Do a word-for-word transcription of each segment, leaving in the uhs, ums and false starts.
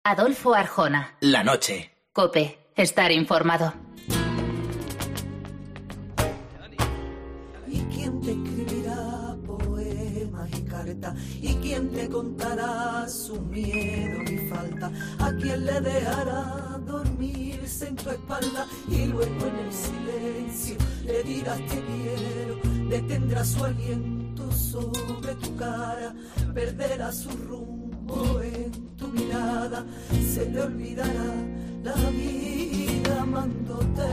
Adolfo Arjona. La noche. COPE. Estar informado. ¿Y quién te escribirá poemas y cartas? ¿Y quién te contará su miedo y falta? ¿A quién le dejará dormirse en tu espalda? Y luego en el silencio le dirás te quiero. Detendrá su aliento sobre tu cara. Perderá su rumbo en tu mirada. Se le olvidará la vida amándote.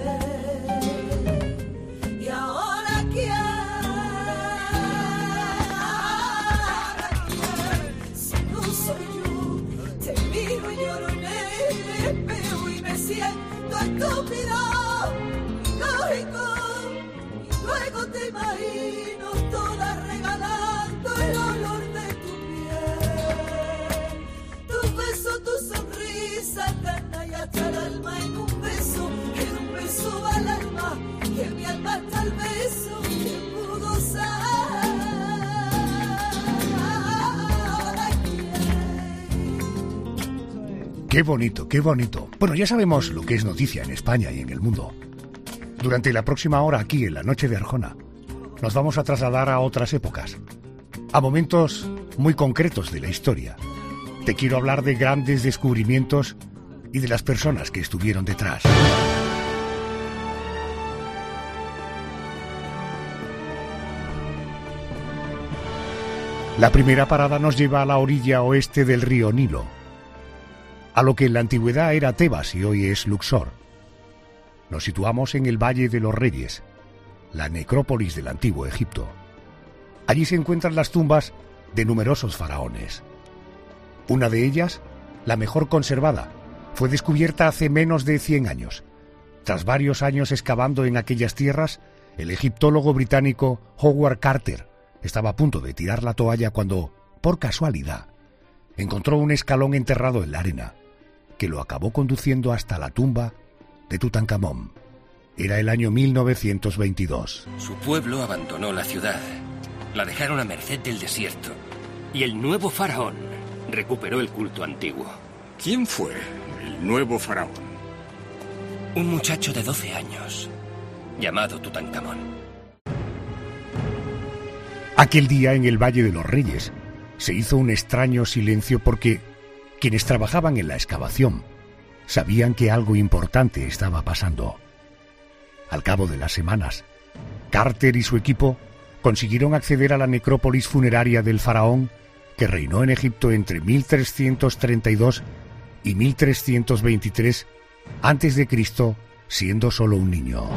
Y ahora quién, ahora quién, si no soy yo, te miro y lloro en el espejo y me siento estúpido, lógico, y luego te imagino toda regalando el olor de tu piel, tu beso, tu sonrisa, carna y hasta el alma en un beso, en un beso al alma. Que mi alma hasta el beso que pudo ser. Qué bonito, qué bonito. Bueno, ya sabemos lo que es noticia en España y en el mundo. Durante la próxima hora aquí en la Noche de Arjona nos vamos a trasladar a otras épocas, a momentos muy concretos de la historia. Te quiero hablar de grandes descubrimientos y de las personas que estuvieron detrás. La primera parada nos lleva a la orilla oeste del río Nilo, a lo que en la antigüedad era Tebas y hoy es Luxor. Nos situamos en el Valle de los Reyes, la necrópolis del antiguo Egipto. Allí se encuentran las tumbas de numerosos faraones. Una de ellas, la mejor conservada, fue descubierta hace menos de cien años. Tras varios años excavando en aquellas tierras, el egiptólogo británico Howard Carter estaba a punto de tirar la toalla cuando, por casualidad, encontró un escalón enterrado en la arena, que lo acabó conduciendo hasta la tumba de Tutankamón. Era el año mil novecientos veintidós. Su pueblo abandonó la ciudad, la dejaron a merced del desierto, y el nuevo faraón recuperó el culto antiguo. ¿Quién fue el nuevo faraón? Un muchacho de doce años, llamado Tutankamón. Aquel día en el Valle de los Reyes se hizo un extraño silencio porque quienes trabajaban en la excavación sabían que algo importante estaba pasando. Al cabo de las semanas, Carter y su equipo consiguieron acceder a la necrópolis funeraria del faraón que reinó en Egipto entre mil trescientos treinta y dos y mil trescientos veintitrés antes de Cristo, siendo solo un niño.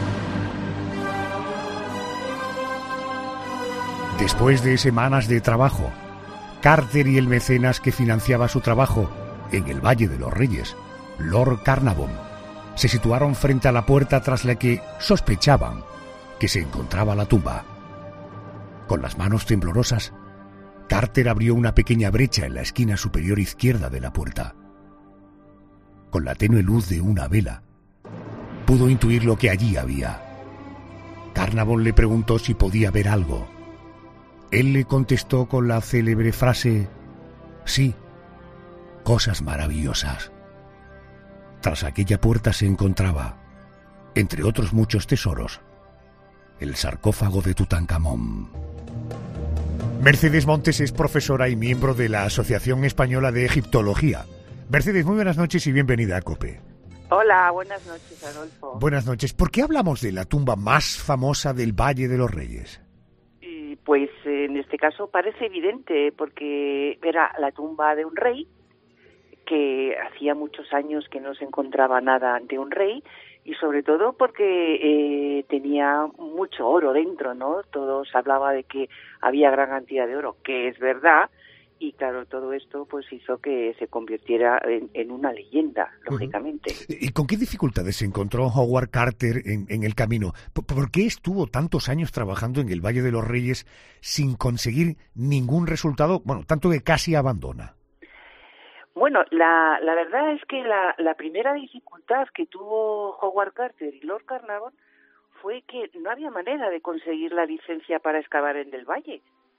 Después de semanas de trabajo, Carter y el mecenas que financiaba su trabajo en el Valle de los Reyes, Lord Carnarvon, se situaron frente a la puerta tras la que sospechaban que se encontraba la tumba. Con las manos temblorosas, Carter abrió una pequeña brecha en la esquina superior izquierda de la puerta. Con la tenue luz de una vela, pudo intuir lo que allí había. Carnarvon le preguntó si podía ver algo. Él le contestó con la célebre frase: sí, cosas maravillosas. Tras aquella puerta se encontraba, entre otros muchos tesoros, el sarcófago de Tutankamón. Mercedes Montes es profesora y miembro de la Asociación Española de Egiptología. Mercedes, muy buenas noches y bienvenida a COPE. Hola, buenas noches, Adolfo. Buenas noches. ¿Por qué hablamos de la tumba más famosa del Valle de los Reyes? Y pues en este caso parece evidente, porque era la tumba de un rey, que hacía muchos años que no se encontraba nada ante un rey, y sobre todo porque eh, tenía mucho oro dentro, ¿no? Todo se hablaba de que había gran cantidad de oro, que es verdad, y claro, todo esto pues hizo que se convirtiera en, en una leyenda, lógicamente. Uh-huh. ¿Y con qué dificultades se encontró Howard Carter en, en el camino? ¿Por, ¿Por qué estuvo tantos años trabajando en el Valle de los Reyes sin conseguir ningún resultado, bueno, tanto que casi abandona? Bueno, la, la verdad es que la, la primera dificultad que tuvo Howard Carter y Lord Carnarvon fue que no había manera de conseguir la licencia para excavar en el valle.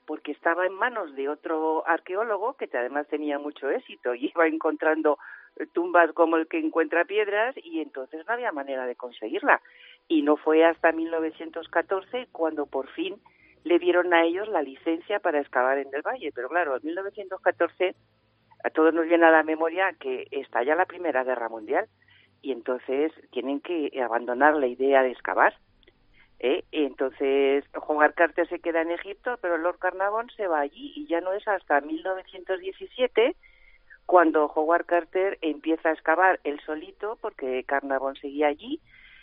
porque estaba en manos de otro arqueólogo que además tenía mucho éxito y iba encontrando tumbas como el que encuentra piedras, y entonces no había manera de conseguirla. Y no fue hasta mil novecientos catorce cuando por fin le dieron a ellos la licencia para excavar en el valle. Pero claro, en mil novecientos catorce a todos nos viene a la memoria que estalla la Primera Guerra Mundial y entonces tienen que abandonar la idea de excavar. ¿eh? Entonces Howard Carter se queda en Egipto, pero Lord Carnarvon se va allí, y ya no es hasta mil novecientos diecisiete cuando Howard Carter empieza a excavar él solito, porque Carnarvon seguía allí,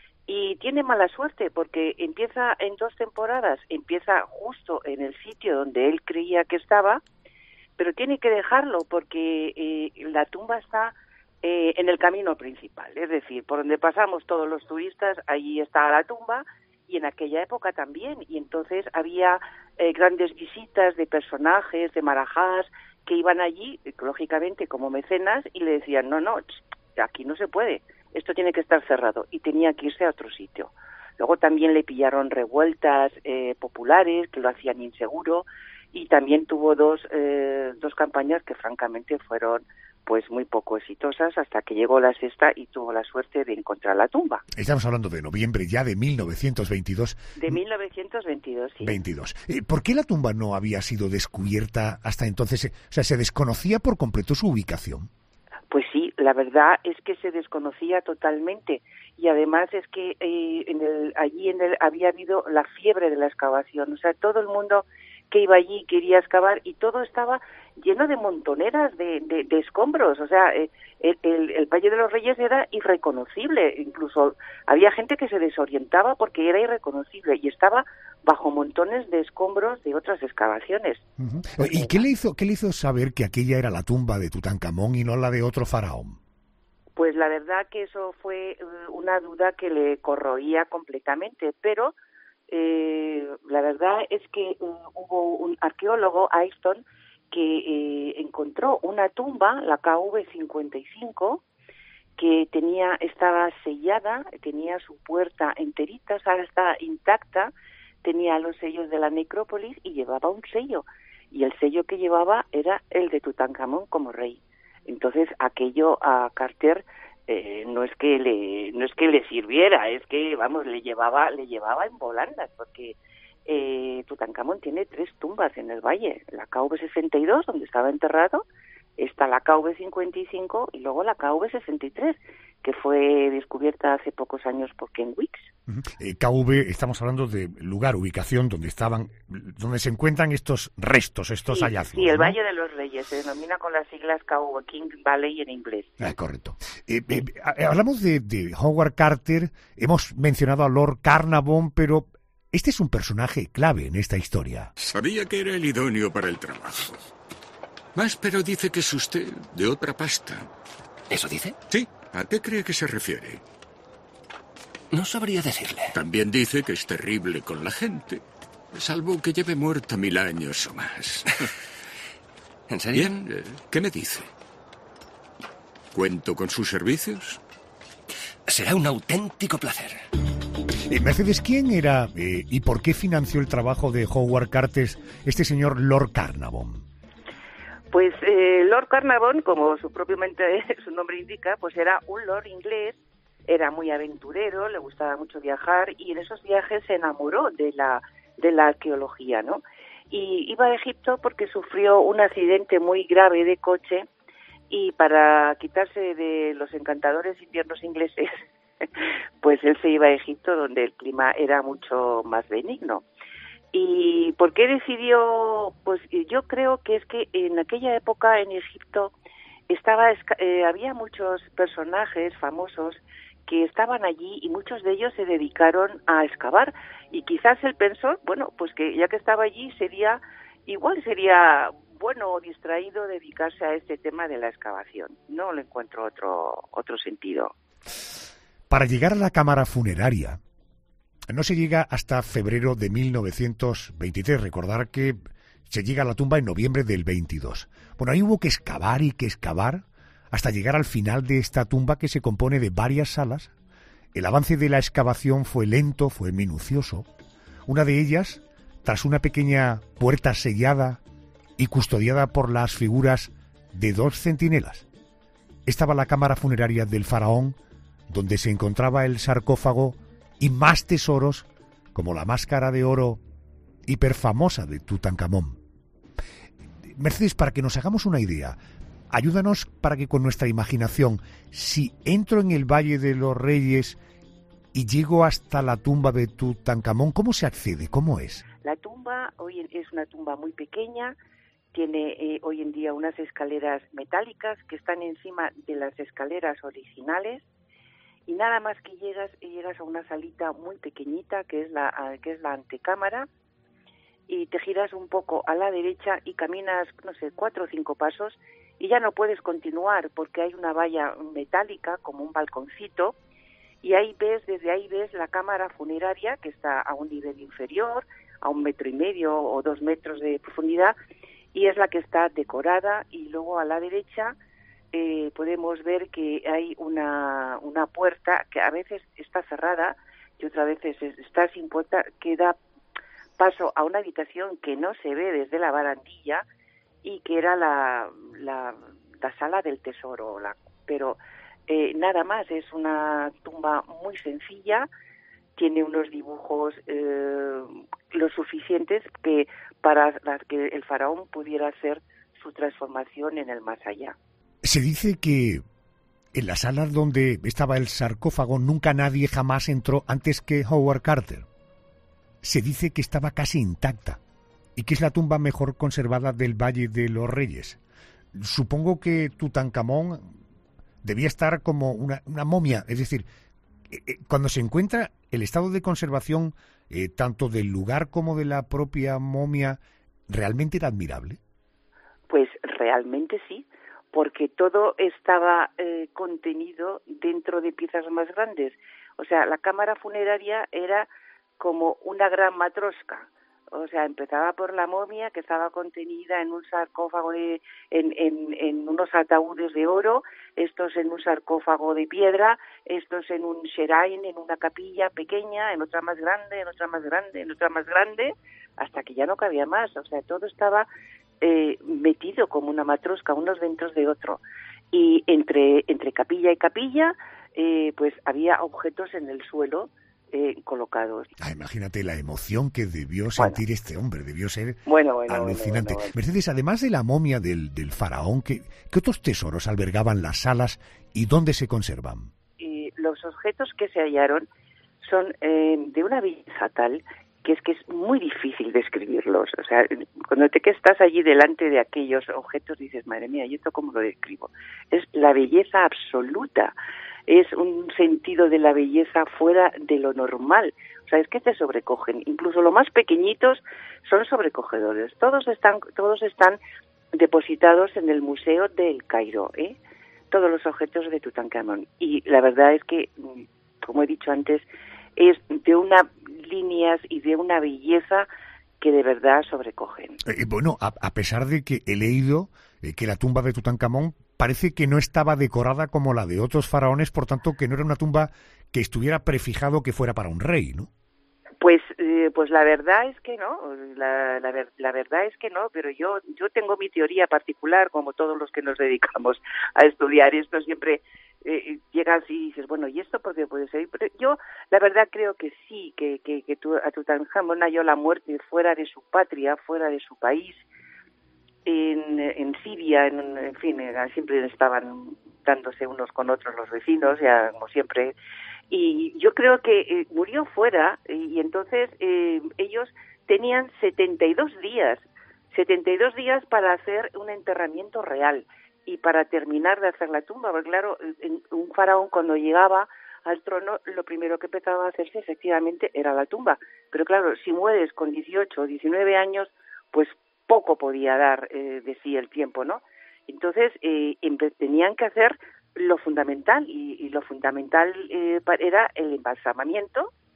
y tiene mala suerte porque empieza en dos temporadas, empieza justo en el sitio donde él creía que estaba, pero tiene que dejarlo porque eh, la tumba está eh, en el camino principal, es decir, por donde pasamos todos los turistas, allí está la tumba, y en aquella época también, y entonces había eh, grandes visitas de personajes, de marajás, que iban allí, lógicamente como mecenas, y le decían, no, no, aquí no se puede, esto tiene que estar cerrado, y tenía que irse a otro sitio. Luego también le pillaron revueltas eh, populares que lo hacían inseguro, y también tuvo dos eh, dos campañas que francamente fueron pues muy poco exitosas, hasta que llegó la sexta y tuvo la suerte de encontrar la tumba. Estamos hablando de noviembre ya de mil novecientos veintidós. De mil novecientos veintidós, sí. veintidós. Eh, ¿Por qué la tumba no había sido descubierta hasta entonces? O sea, ¿se desconocía por completo su ubicación? Pues sí, la verdad es que se desconocía totalmente, y además es que eh, en el, allí en el, había habido la fiebre de la excavación, o sea, todo el mundo que iba allí quería excavar y todo estaba lleno de montoneras de, de, de escombros, o sea, eh, el, el, el Valle de los Reyes era irreconocible, incluso había gente que se desorientaba porque era irreconocible y estaba bajo montones de escombros de otras excavaciones. Uh-huh. ¿Y qué le hizo qué le hizo saber que aquella era la tumba de Tutankamón y no la de otro faraón? Pues la verdad que eso fue uh, una duda que le corroía completamente, pero eh, la verdad es que uh, hubo un arqueólogo, Aiston, que eh, encontró una tumba, la K V cincuenta y cinco, que tenía estaba sellada, tenía su puerta enterita, o sea, está intacta, tenía los sellos de la necrópolis y llevaba un sello, y el sello que llevaba era el de Tutankamón como rey. Entonces aquello a Carter eh, no es que le no es que le sirviera, es que vamos le llevaba le llevaba en volandas, porque eh, Tutankamón tiene tres tumbas en el valle, la K V sesenta y dos donde estaba enterrado, está la K V cincuenta y cinco y luego la K V sesenta y tres que fue descubierta hace pocos años por Ken Weeks. Uh-huh. Eh, K V, estamos hablando de lugar, ubicación donde estaban, donde se encuentran estos restos, estos sí, hallazgos. Sí, el ¿no? Valle de los Reyes, se denomina con las siglas K V, King Valley en inglés. Ah, correcto. Eh, eh, hablamos de, de Howard Carter, hemos mencionado a Lord Carnarvon, pero este es un personaje clave en esta historia. Sabía que era el idóneo para el trabajo. Más, pero dice que es usted de otra pasta. ¿Eso dice? Sí. ¿A qué cree que se refiere? No sabría decirle. También dice que es terrible con la gente, salvo que lleve muerta mil años o más. ¿En serio? Bien, ¿qué me dice? ¿Cuento con sus servicios? Será un auténtico placer. Eh, Mercedes, ¿quién era eh, y por qué financió el trabajo de Howard Carter este señor Lord Carnarvon? Pues eh, Lord Carnarvon, como su propio mente, su nombre indica, pues era un lord inglés, era muy aventurero, le gustaba mucho viajar y en esos viajes se enamoró de la de la arqueología, ¿no? Y iba a Egipto porque sufrió un accidente muy grave de coche y para quitarse de los encantadores inviernos ingleses, pues él se iba a Egipto donde el clima era mucho más benigno. ¿Y por qué decidió? Pues yo creo que es que en aquella época en Egipto estaba eh, había muchos personajes famosos que estaban allí y muchos de ellos se dedicaron a excavar y quizás él pensó, bueno, pues que ya que estaba allí sería igual sería bueno distraído dedicarse a este tema de la excavación. No le encuentro otro otro sentido. Para llegar a la cámara funeraria no se llega hasta febrero de mil novecientos veintitrés. Recordar que se llega a la tumba en noviembre del veintidós. Bueno, ahí hubo que excavar y que excavar hasta llegar al final de esta tumba que se compone de varias salas. El avance de la excavación fue lento, fue minucioso. Una de ellas tras una pequeña puerta sellada y custodiada por las figuras de dos centinelas. Estaba la cámara funeraria del faraón, donde se encontraba el sarcófago y más tesoros, como la máscara de oro hiperfamosa de Tutankamón. Mercedes, para que nos hagamos una idea, ayúdanos para que con nuestra imaginación, si entro en el Valle de los Reyes y llego hasta la tumba de Tutankamón, ¿cómo se accede? ¿Cómo es? La tumba hoy es una tumba muy pequeña, tiene eh, hoy en día unas escaleras metálicas que están encima de las escaleras originales, y nada más que llegas llegas a una salita muy pequeñita que es la que es la antecámara, y te giras un poco a la derecha y caminas, no sé, cuatro o cinco pasos y ya no puedes continuar porque hay una valla metálica como un balconcito, y ahí ves, desde ahí ves la cámara funeraria que está a un nivel inferior, a un metro y medio o dos metros de profundidad, y es la que está decorada. Y luego a la derecha eh, podemos ver que hay una, una puerta que a veces está cerrada y otras veces está sin puerta, que da paso a una habitación que no se ve desde la barandilla y que era la, la, la sala del tesoro. La, pero eh, nada más, es una tumba muy sencilla, tiene unos dibujos eh, lo suficientes que para que el faraón pudiera hacer su transformación en el más allá. Se dice que en la sala donde estaba el sarcófago nunca nadie jamás entró antes que Howard Carter. Se dice que estaba casi intacta y que es la tumba mejor conservada del Valle de los Reyes. Supongo que Tutankamón debía estar como una, una momia, es decir, eh, cuando se encuentra el estado de conservación eh, tanto del lugar como de la propia momia, ¿realmente era admirable? Pues realmente sí, porque todo estaba eh, contenido dentro de piezas más grandes. O sea, la cámara funeraria era como una gran matrosca. O sea, empezaba por la momia, que estaba contenida en un sarcófago, de, en, en, en unos ataúdes de oro, estos en un sarcófago de piedra, estos en un sherain, en una capilla pequeña, en otra más grande, en otra más grande, en otra más grande, hasta que ya no cabía más. O sea, todo estaba eh, metido como una matrosca, unos dentro de otro. Y entre, entre capilla y capilla, eh, pues había objetos en el suelo, Eh, colocados. Ah, imagínate la emoción que debió sentir bueno. este hombre, debió ser bueno, bueno, alucinante. Bueno, bueno, bueno. Mercedes, además de la momia del, del faraón, ¿qué, ¿qué otros tesoros albergaban las salas y dónde se conservan? Y los objetos que se hallaron son eh, de una belleza tal que es que es muy difícil describirlos. O sea, cuando te que estás allí delante de aquellos objetos dices, madre mía, ¿y esto cómo lo describo? Es la belleza absoluta. Es un sentido de la belleza fuera de lo normal. O sea, es que te sobrecogen. Incluso los más pequeñitos son sobrecogedores. Todos están, todos están depositados en el Museo del Cairo, ¿eh? Todos los objetos de Tutankamón. Y la verdad es que, como he dicho antes, es de unas líneas y de una belleza que de verdad sobrecogen. Eh, bueno, a, a pesar de que he leído eh, que la tumba de Tutankamón parece que no estaba decorada como la de otros faraones, por tanto que no era una tumba que estuviera prefijado que fuera para un rey, ¿no? Pues eh, pues la verdad es que no, la, la, la verdad es que no, pero yo yo tengo mi teoría particular, como todos los que nos dedicamos a estudiar esto, siempre eh, llegas y dices, bueno, ¿y esto por qué puede ser? Pero yo la verdad creo que sí, que, que, que a Tutankamón halló la muerte fuera de su patria, fuera de su país, en, en Siria, en, en fin, siempre estaban dándose unos con otros los vecinos, ya como siempre. Y yo creo que eh, murió fuera y, y entonces eh, ellos tenían setenta y dos días, setenta y dos días para hacer un enterramiento real y para terminar de hacer la tumba, porque claro, en, un faraón cuando llegaba al trono lo primero que empezaba a hacerse efectivamente era la tumba, pero claro, si mueres con dieciocho o diecinueve años, pues poco podía dar eh, de sí el tiempo, ¿no? Entonces eh, tenían que hacer lo fundamental y, y lo fundamental eh, era el embalsamamiento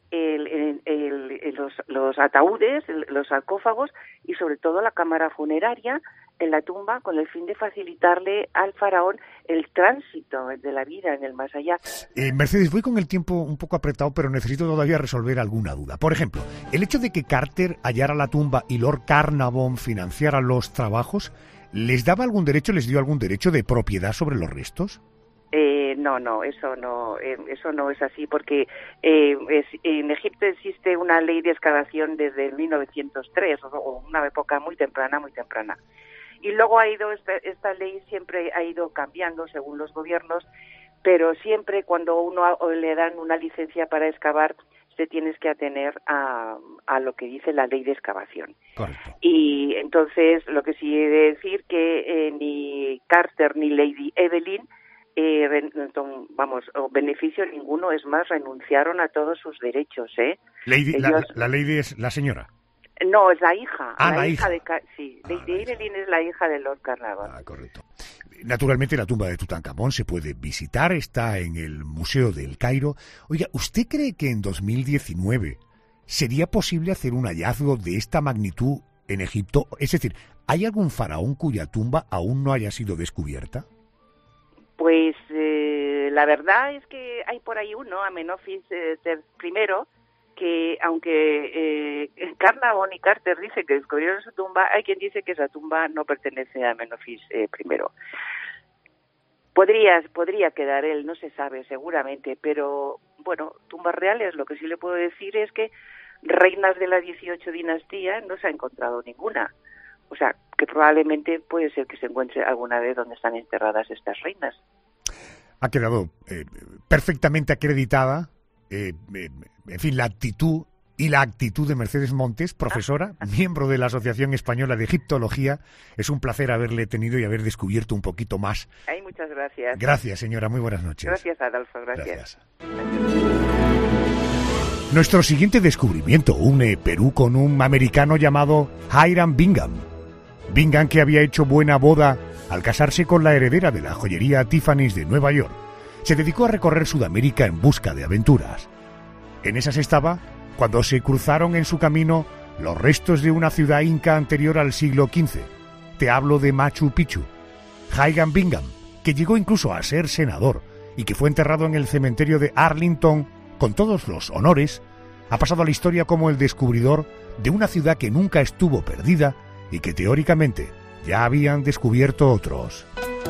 el, el, el, el, los, los ataúdes, el, los sarcófagos y sobre todo la cámara funeraria en la tumba con el fin de facilitarle al faraón el tránsito de la vida en el más allá. Eh, Mercedes, voy con el tiempo un poco apretado, pero necesito todavía resolver alguna duda. Por ejemplo, el hecho de que Carter hallara la tumba y Lord Carnarvon financiara los trabajos, ¿les daba algún derecho, les dio algún derecho de propiedad sobre los restos? Eh, no, no, eso no, eh, eso no es así, porque eh, es, en Egipto existe una ley de excavación desde mil novecientos tres, o una época muy temprana, muy temprana. Y luego ha ido esta, esta ley siempre ha ido cambiando según los gobiernos, pero siempre cuando uno le dan una licencia para excavar, te tienes que atener a, a lo que dice la ley de excavación. Correcto. Y entonces lo que sí he de decir que eh, ni Carter ni Lady Evelyn Eh, vamos, beneficio ninguno, es más, renunciaron a todos sus derechos, ¿eh? Lady, Ellos... la, la Lady es la señora. No, es la hija. Ah, la, la hija. hija. de Sí, ah, Lady Evelyn es la hija de Lord Carnarvon. Ah, correcto. Naturalmente la tumba de Tutankamón se puede visitar, está en el Museo del Cairo. Oiga, ¿usted cree que en dos mil diecinueve sería posible hacer un hallazgo de esta magnitud en Egipto? Es decir, ¿hay algún faraón cuya tumba aún no haya sido descubierta? Pues eh, la verdad es que hay por ahí uno, Amenofis eh, primero, que aunque eh, Carnarvon y Carter dicen que descubrieron su tumba, hay quien dice que esa tumba no pertenece a Amenofis eh, primero. Podría, podría quedar él, no se sabe seguramente, pero bueno, tumbas reales, lo que sí le puedo decir es que reinas de la dieciocho dinastía no se ha encontrado ninguna. O sea, que probablemente puede ser que se encuentre alguna vez donde están enterradas estas reinas. Ha quedado eh, perfectamente acreditada, eh, eh, en fin, la actitud y la actitud de Mercedes Montes, profesora, miembro de la Asociación Española de Egiptología. Es un placer haberle tenido y haber descubierto un poquito más. Ay, muchas gracias. Gracias, señora. Muy buenas noches. Gracias, Adolfo. Gracias. Gracias. Nuestro siguiente descubrimiento une Perú con un americano llamado Hiram Bingham. Bingham, que había hecho buena boda al casarse con la heredera de la joyería Tiffany's de Nueva York, se dedicó a recorrer Sudamérica en busca de aventuras. En esas estaba cuando se cruzaron en su camino los restos de una ciudad inca anterior al siglo quince. Te hablo de Machu Picchu. Hiram Bingham, que llegó incluso a ser senador y que fue enterrado en el cementerio de Arlington con todos los honores, ha pasado a la historia como el descubridor de una ciudad que nunca estuvo perdida y que teóricamente ya habían descubierto otros.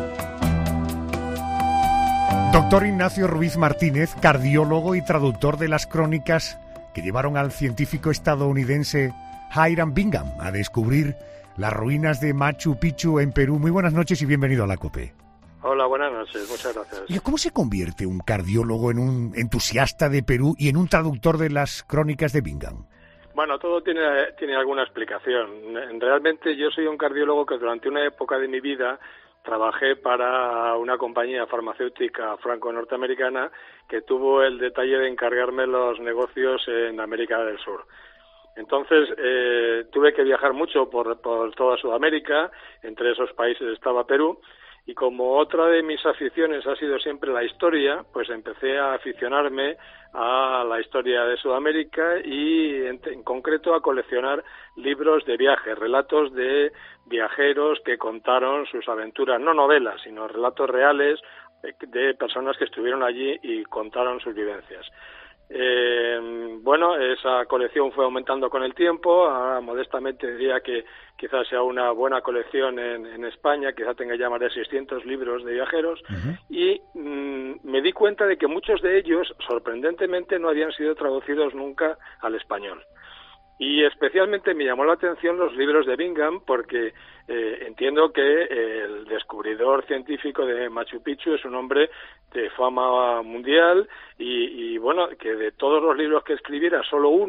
Doctor Ignacio Ruiz Martínez, cardiólogo y traductor de las crónicas que llevaron al científico estadounidense Hiram Bingham a descubrir las ruinas de Machu Picchu en Perú. Muy buenas noches y bienvenido a la COPE. Hola, buenas noches, muchas gracias. ¿Y cómo se convierte un cardiólogo en un entusiasta de Perú y en un traductor de las crónicas de Bingham? Bueno, todo tiene, tiene alguna explicación. Realmente yo soy un cardiólogo que durante una época de mi vida trabajé para una compañía farmacéutica franco-norteamericana que tuvo el detalle de encargarme los negocios en América del Sur. Entonces eh, tuve que viajar mucho por, por toda Sudamérica, entre esos países estaba Perú, y como otra de mis aficiones ha sido siempre la historia, pues empecé a aficionarme a la historia de Sudamérica y en, en concreto a coleccionar libros de viajes, relatos de viajeros que contaron sus aventuras, no novelas, sino relatos reales de personas que estuvieron allí y contaron sus vivencias. Eh, bueno, esa colección fue aumentando con el tiempo. Ahora modestamente diría que quizás sea una buena colección en, en España, quizás tenga ya más de seiscientos libros de viajeros. Uh-huh. Y mmm, me di cuenta de que muchos de ellos, sorprendentemente, no habían sido traducidos nunca al español. Y especialmente me llamó la atención los libros de Bingham porque eh, entiendo que el descubridor científico de Machu Picchu es un hombre de fama mundial y, y bueno, que de todos los libros que escribiera, solo uno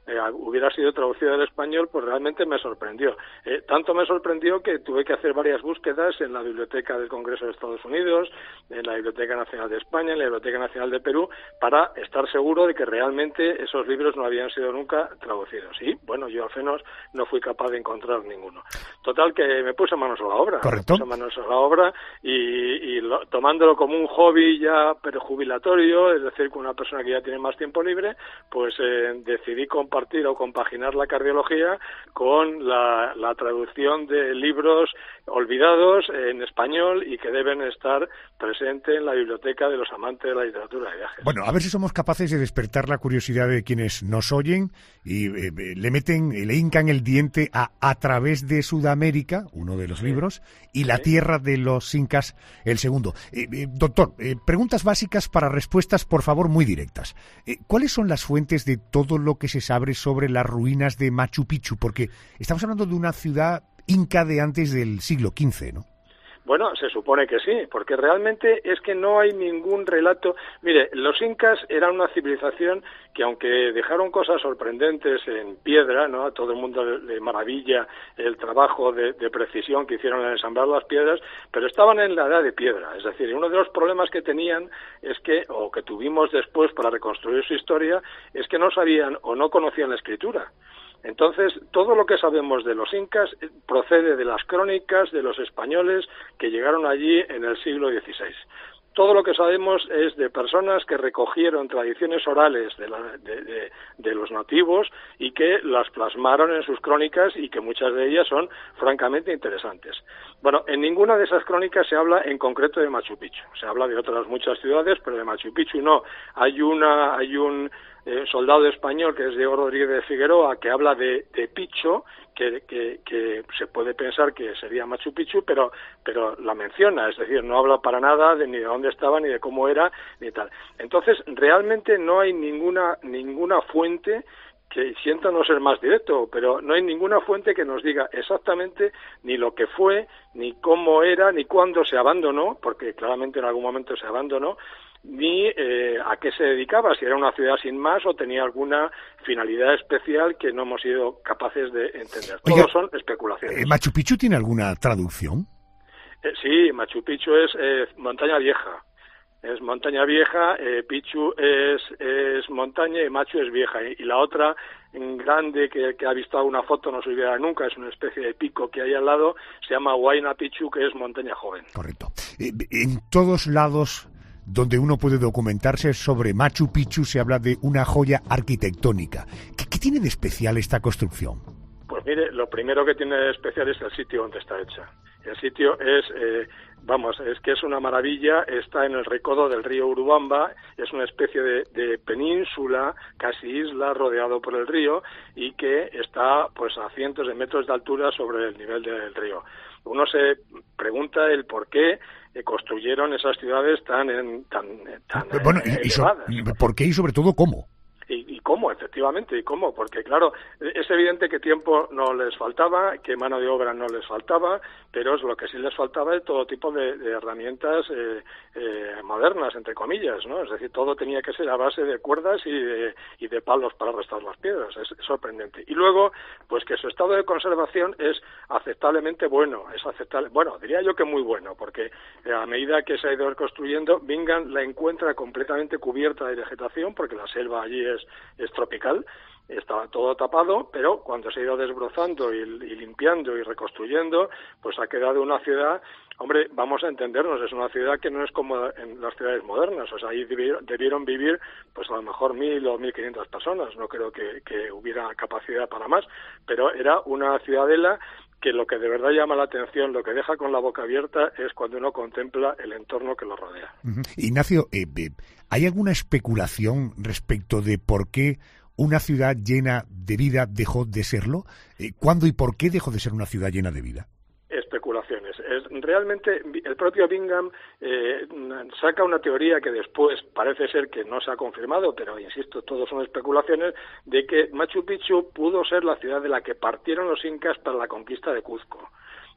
eh, hubiera sido traducido al español, pues realmente me sorprendió. Eh, tanto me sorprendió que tuve que hacer varias búsquedas en la Biblioteca del Congreso de Estados Unidos, en la Biblioteca Nacional de España, en la Biblioteca Nacional de Perú, para estar seguro de que realmente esos libros no habían sido nunca traducidos. Y, bueno, yo al menos no fui capaz de encontrar ninguno. Total, que me puse manos a la obra. ¿Correcto? Me puse manos a la obra y, y lo, tomándolo como un hobby ya prejubilatorio, es decir, con una persona que ya tiene más tiempo libre, pues eh, decidí compartir o compaginar la cardiología con la, la traducción de libros olvidados en español y que deben estar presentes en la biblioteca de los amantes de la literatura de viajes. Bueno, a ver si somos capaces de despertar la curiosidad de quienes nos oyen y eh, le meten, le hincan el diente a A través de Sudamérica, uno de los Sí. libros, y La Sí. tierra de los incas, el segundo. Eh, eh, doctor, eh, preguntas básicas para respuestas, por favor, muy directas. Eh, ¿Cuáles son las fuentes de todo lo que se sabe sobre las ruinas de Machu Picchu? Porque estamos hablando de una ciudad inca de antes del siglo quince, ¿no? Bueno, se supone que sí, porque realmente es que no hay ningún relato. Mire, los incas eran una civilización que, aunque dejaron cosas sorprendentes en piedra, ¿no? A todo el mundo le, le maravilla el trabajo de, de precisión que hicieron en ensamblar las piedras, pero estaban en la edad de piedra. Es decir, uno de los problemas que tenían es que, o que tuvimos después para reconstruir su historia, es que no sabían o no conocían la escritura. Entonces, todo lo que sabemos de los incas procede de las crónicas de los españoles que llegaron allí en el siglo dieciséis. Todo lo que sabemos es de personas que recogieron tradiciones orales de, la, de, de, de los nativos y que las plasmaron en sus crónicas y que muchas de ellas son francamente interesantes. Bueno, en ninguna de esas crónicas se habla en concreto de Machu Picchu. Se habla de otras muchas ciudades, pero de Machu Picchu no. Hay una, hay un eh, soldado español que es Diego Rodríguez de Figueroa que habla de, de Picho, que, que, que se puede pensar que sería Machu Picchu, pero, pero la menciona, es decir, no habla para nada de ni de dónde estaba, ni de cómo era, ni tal. Entonces, realmente no hay ninguna, ninguna fuente que siento no ser más directo, pero no hay ninguna fuente que nos diga exactamente ni lo que fue, ni cómo era, ni cuándo se abandonó, porque claramente en algún momento se abandonó, ni eh, a qué se dedicaba, si era una ciudad sin más o tenía alguna finalidad especial que no hemos sido capaces de entender. Oiga, Todos son especulaciones. Eh, ¿Machu Picchu tiene alguna traducción? Eh, sí, Machu Picchu es eh, montaña vieja. Es montaña vieja, eh, Picchu es, es montaña y Machu es vieja. Y, y la otra en grande que, que ha visto alguna foto, no se olvidará nunca, es una especie de pico que hay al lado, se llama Huayna Picchu, que es montaña joven. Correcto. Eh, en todos lados donde uno puede documentarse sobre Machu Picchu se habla de una joya arquitectónica. ¿Qué, qué tiene de especial esta construcción? Pues mire, lo primero que tiene de especial es el sitio donde está hecha. El sitio es, eh, vamos, es que es una maravilla, está en el recodo del río Urubamba, es una especie de, de península, casi isla, rodeado por el río, y que está pues a cientos de metros de altura sobre el nivel del río. Uno se pregunta el por qué eh, construyeron esas ciudades tan, en, tan, tan Bueno, eh, y, y so, elevadas. ¿por qué y sobre todo cómo? ¿Y, y cómo? Efectivamente, ¿y cómo? Porque, claro, es evidente que tiempo no les faltaba, que mano de obra no les faltaba, pero es lo que sí les faltaba es todo tipo de, de herramientas eh, eh, modernas, entre comillas, ¿no? Es decir, todo tenía que ser a base de cuerdas y de, y de palos para arrastrar las piedras. Es, es sorprendente. Y luego, pues que su estado de conservación es aceptablemente bueno, es aceptable, bueno, diría yo que muy bueno, porque a medida que se ha ido reconstruyendo, Bingham la encuentra completamente cubierta de vegetación, porque la selva allí es es tropical, estaba todo tapado, pero cuando se ha ido desbrozando y, y limpiando y reconstruyendo, pues ha quedado una ciudad, hombre, vamos a entendernos, es una ciudad que no es como en las ciudades modernas, o sea, ahí debieron, debieron vivir pues a lo mejor mil o mil quinientas personas, no creo que, que hubiera capacidad para más, pero era una ciudadela que lo que de verdad llama la atención, lo que deja con la boca abierta, es cuando uno contempla el entorno que lo rodea. Uh-huh. Ignacio, eh, eh, ¿hay alguna especulación respecto de por qué una ciudad llena de vida dejó de serlo? Eh, ¿Cuándo y por qué dejó de ser una ciudad llena de vida? Especulaciones. Es, realmente el propio Bingham eh, saca una teoría que después parece ser que no se ha confirmado, pero insisto, todo son especulaciones, de que Machu Picchu pudo ser la ciudad de la que partieron los incas para la conquista de Cuzco.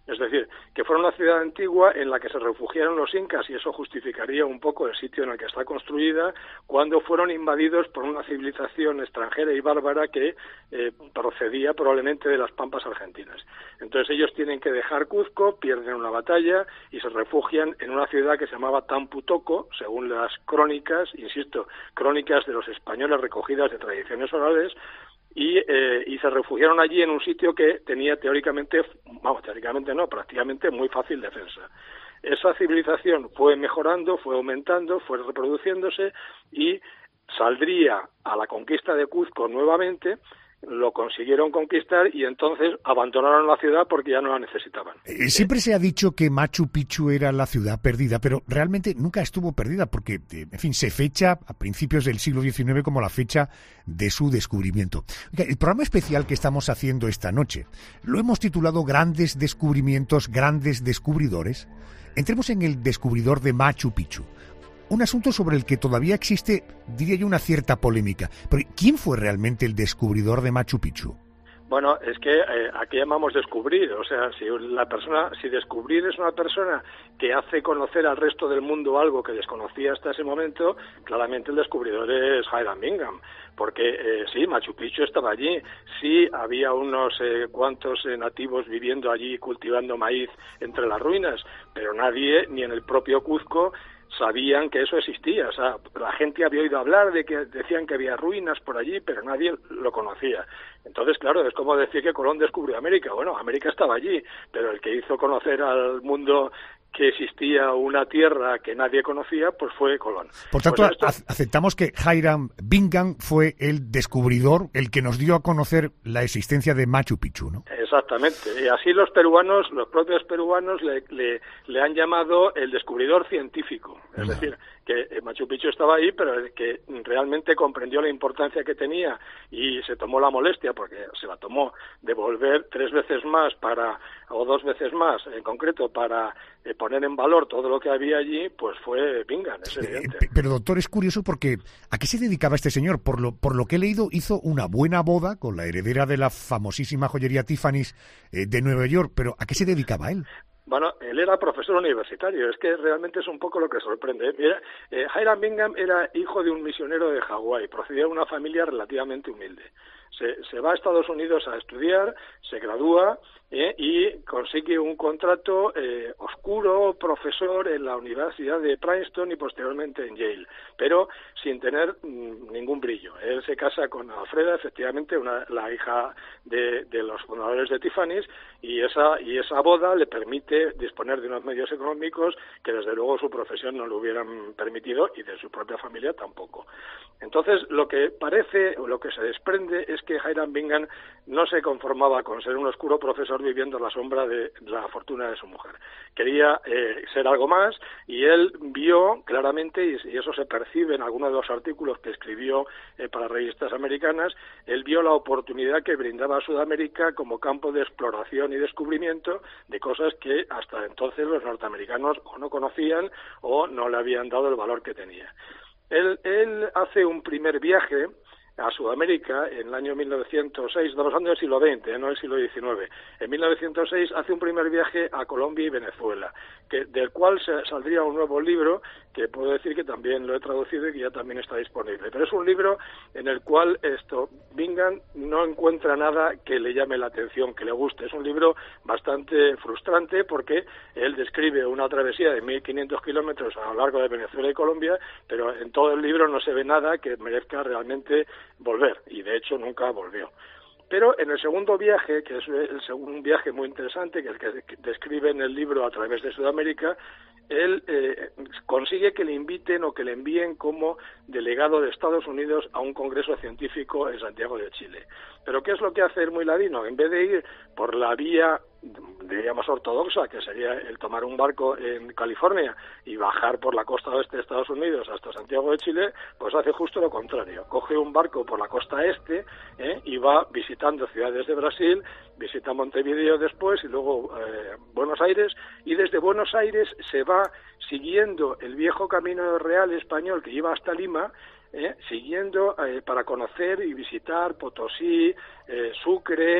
Es decir, que fuera una ciudad antigua en la que se refugiaron los incas, y eso justificaría un poco el sitio en el que está construida, cuando fueron invadidos por una civilización extranjera y bárbara que eh, procedía probablemente de las pampas argentinas. Entonces ellos tienen que dejar Cuzco, pierden una batalla y se refugian en una ciudad que se llamaba Tamputoco, según las crónicas, insisto, crónicas de los españoles recogidas de tradiciones orales, y, eh, y se refugiaron allí en un sitio que tenía teóricamente, vamos, teóricamente no, prácticamente muy fácil defensa. Esa civilización fue mejorando, fue aumentando, fue reproduciéndose y saldría a la conquista de Cuzco nuevamente. Lo consiguieron conquistar y entonces abandonaron la ciudad porque ya no la necesitaban. Eh, siempre se ha dicho que Machu Picchu era la ciudad perdida, pero realmente nunca estuvo perdida porque, eh, en fin, se fecha a principios del siglo diecinueve como la fecha de su descubrimiento. Oiga, el programa especial que estamos haciendo esta noche lo hemos titulado Grandes Descubrimientos, Grandes Descubridores. Entremos en el descubridor de Machu Picchu. Un asunto sobre el que todavía existe, diría yo, una cierta polémica. Pero ¿quién fue realmente el descubridor de Machu Picchu? Bueno, es que eh, aquí llamamos descubrir, o sea, si la persona, si descubrir es una persona que hace conocer al resto del mundo algo que desconocía hasta ese momento, claramente el descubridor es Hiram Bingham, porque eh, sí, Machu Picchu estaba allí, sí había unos eh, cuantos eh, nativos viviendo allí cultivando maíz entre las ruinas, pero nadie, ni en el propio Cuzco, sabían que eso existía. O sea, la gente había oído hablar de que decían que había ruinas por allí, pero nadie lo conocía. Entonces, claro, es como decir que Colón descubrió América. Bueno, América estaba allí, pero el que hizo conocer al mundo que existía una tierra que nadie conocía, pues fue Colón. Por tanto, pues esto... aceptamos que Hiram Bingham fue el descubridor, el que nos dio a conocer la existencia de Machu Picchu, ¿no? Exactamente. Y así los peruanos, los propios peruanos, le, le, le han llamado el descubridor científico. Es no. decir, que Machu Picchu estaba ahí, pero que realmente comprendió la importancia que tenía y se tomó la molestia, porque se la tomó, de volver tres veces más para, o dos veces más en concreto, para eh, poner en valor todo lo que había allí, pues fue Bingham, es evidente. Eh, pero doctor, es curioso porque ¿a qué se dedicaba este señor? Por lo, por lo que he leído, hizo una buena boda con la heredera de la famosísima joyería Tiffany's eh, de Nueva York, pero ¿a qué se dedicaba él? Bueno, él era profesor universitario, es que realmente es un poco lo que sorprende. Mira, eh, Hiram Bingham era hijo de un misionero de Hawái, procedía de una familia relativamente humilde. Se, se va a Estados Unidos a estudiar, se gradúa eh, y consigue un contrato eh, oscuro, profesor en la Universidad de Princeton y posteriormente en Yale, pero sin tener mmm, ningún brillo. Él se casa con Alfreda, efectivamente, una, la hija de, de los fundadores de Tiffany's, y esa, y esa boda le permite disponer de unos medios económicos que desde luego su profesión no le hubieran permitido y de su propia familia tampoco. Entonces, lo que parece, o lo que se desprende, es que Hiram Bingham no se conformaba con ser un oscuro profesor viviendo a la sombra de la fortuna de su mujer. Quería eh, ser algo más, y él vio claramente, y, y eso se percibe en algunos de los artículos que escribió eh, para revistas americanas, él vio la oportunidad que brindaba a Sudamérica como campo de exploración y descubrimiento de cosas que hasta entonces los norteamericanos o no conocían o no le habían dado el valor que tenía. Él, él hace un primer viaje a Sudamérica en el año mil novecientos seis, estamos hablando del siglo veinte, no del siglo diecinueve. En mil novecientos seis hace un primer viaje a Colombia y Venezuela, que, del cual se, saldría un nuevo libro, que puedo decir que también lo he traducido y que ya también está disponible. Pero es un libro en el cual esto Bingham no encuentra nada que le llame la atención, que le guste. Es un libro bastante frustrante porque él describe una travesía de mil quinientos kilómetros a lo largo de Venezuela y Colombia, pero en todo el libro no se ve nada que merezca realmente volver, y de hecho nunca volvió. Pero en el segundo viaje, que es el segundo viaje muy interesante, que es el que describe en el libro a través de Sudamérica, él eh, consigue que le inviten o que le envíen como delegado de Estados Unidos a un congreso científico en Santiago de Chile. Pero ¿qué es lo que hace el muy ladino? En vez de ir por la vía, diríamos, ortodoxa, que sería el tomar un barco en California y bajar por la costa oeste de Estados Unidos hasta Santiago de Chile, pues hace justo lo contrario. Coge un barco por la costa este eh, y va visitando ciudades de Brasil, visita Montevideo después y luego eh, Buenos Aires, y desde Buenos Aires se va siguiendo el viejo camino real español que iba hasta Lima, Eh, siguiendo eh, para conocer y visitar Potosí, eh, Sucre,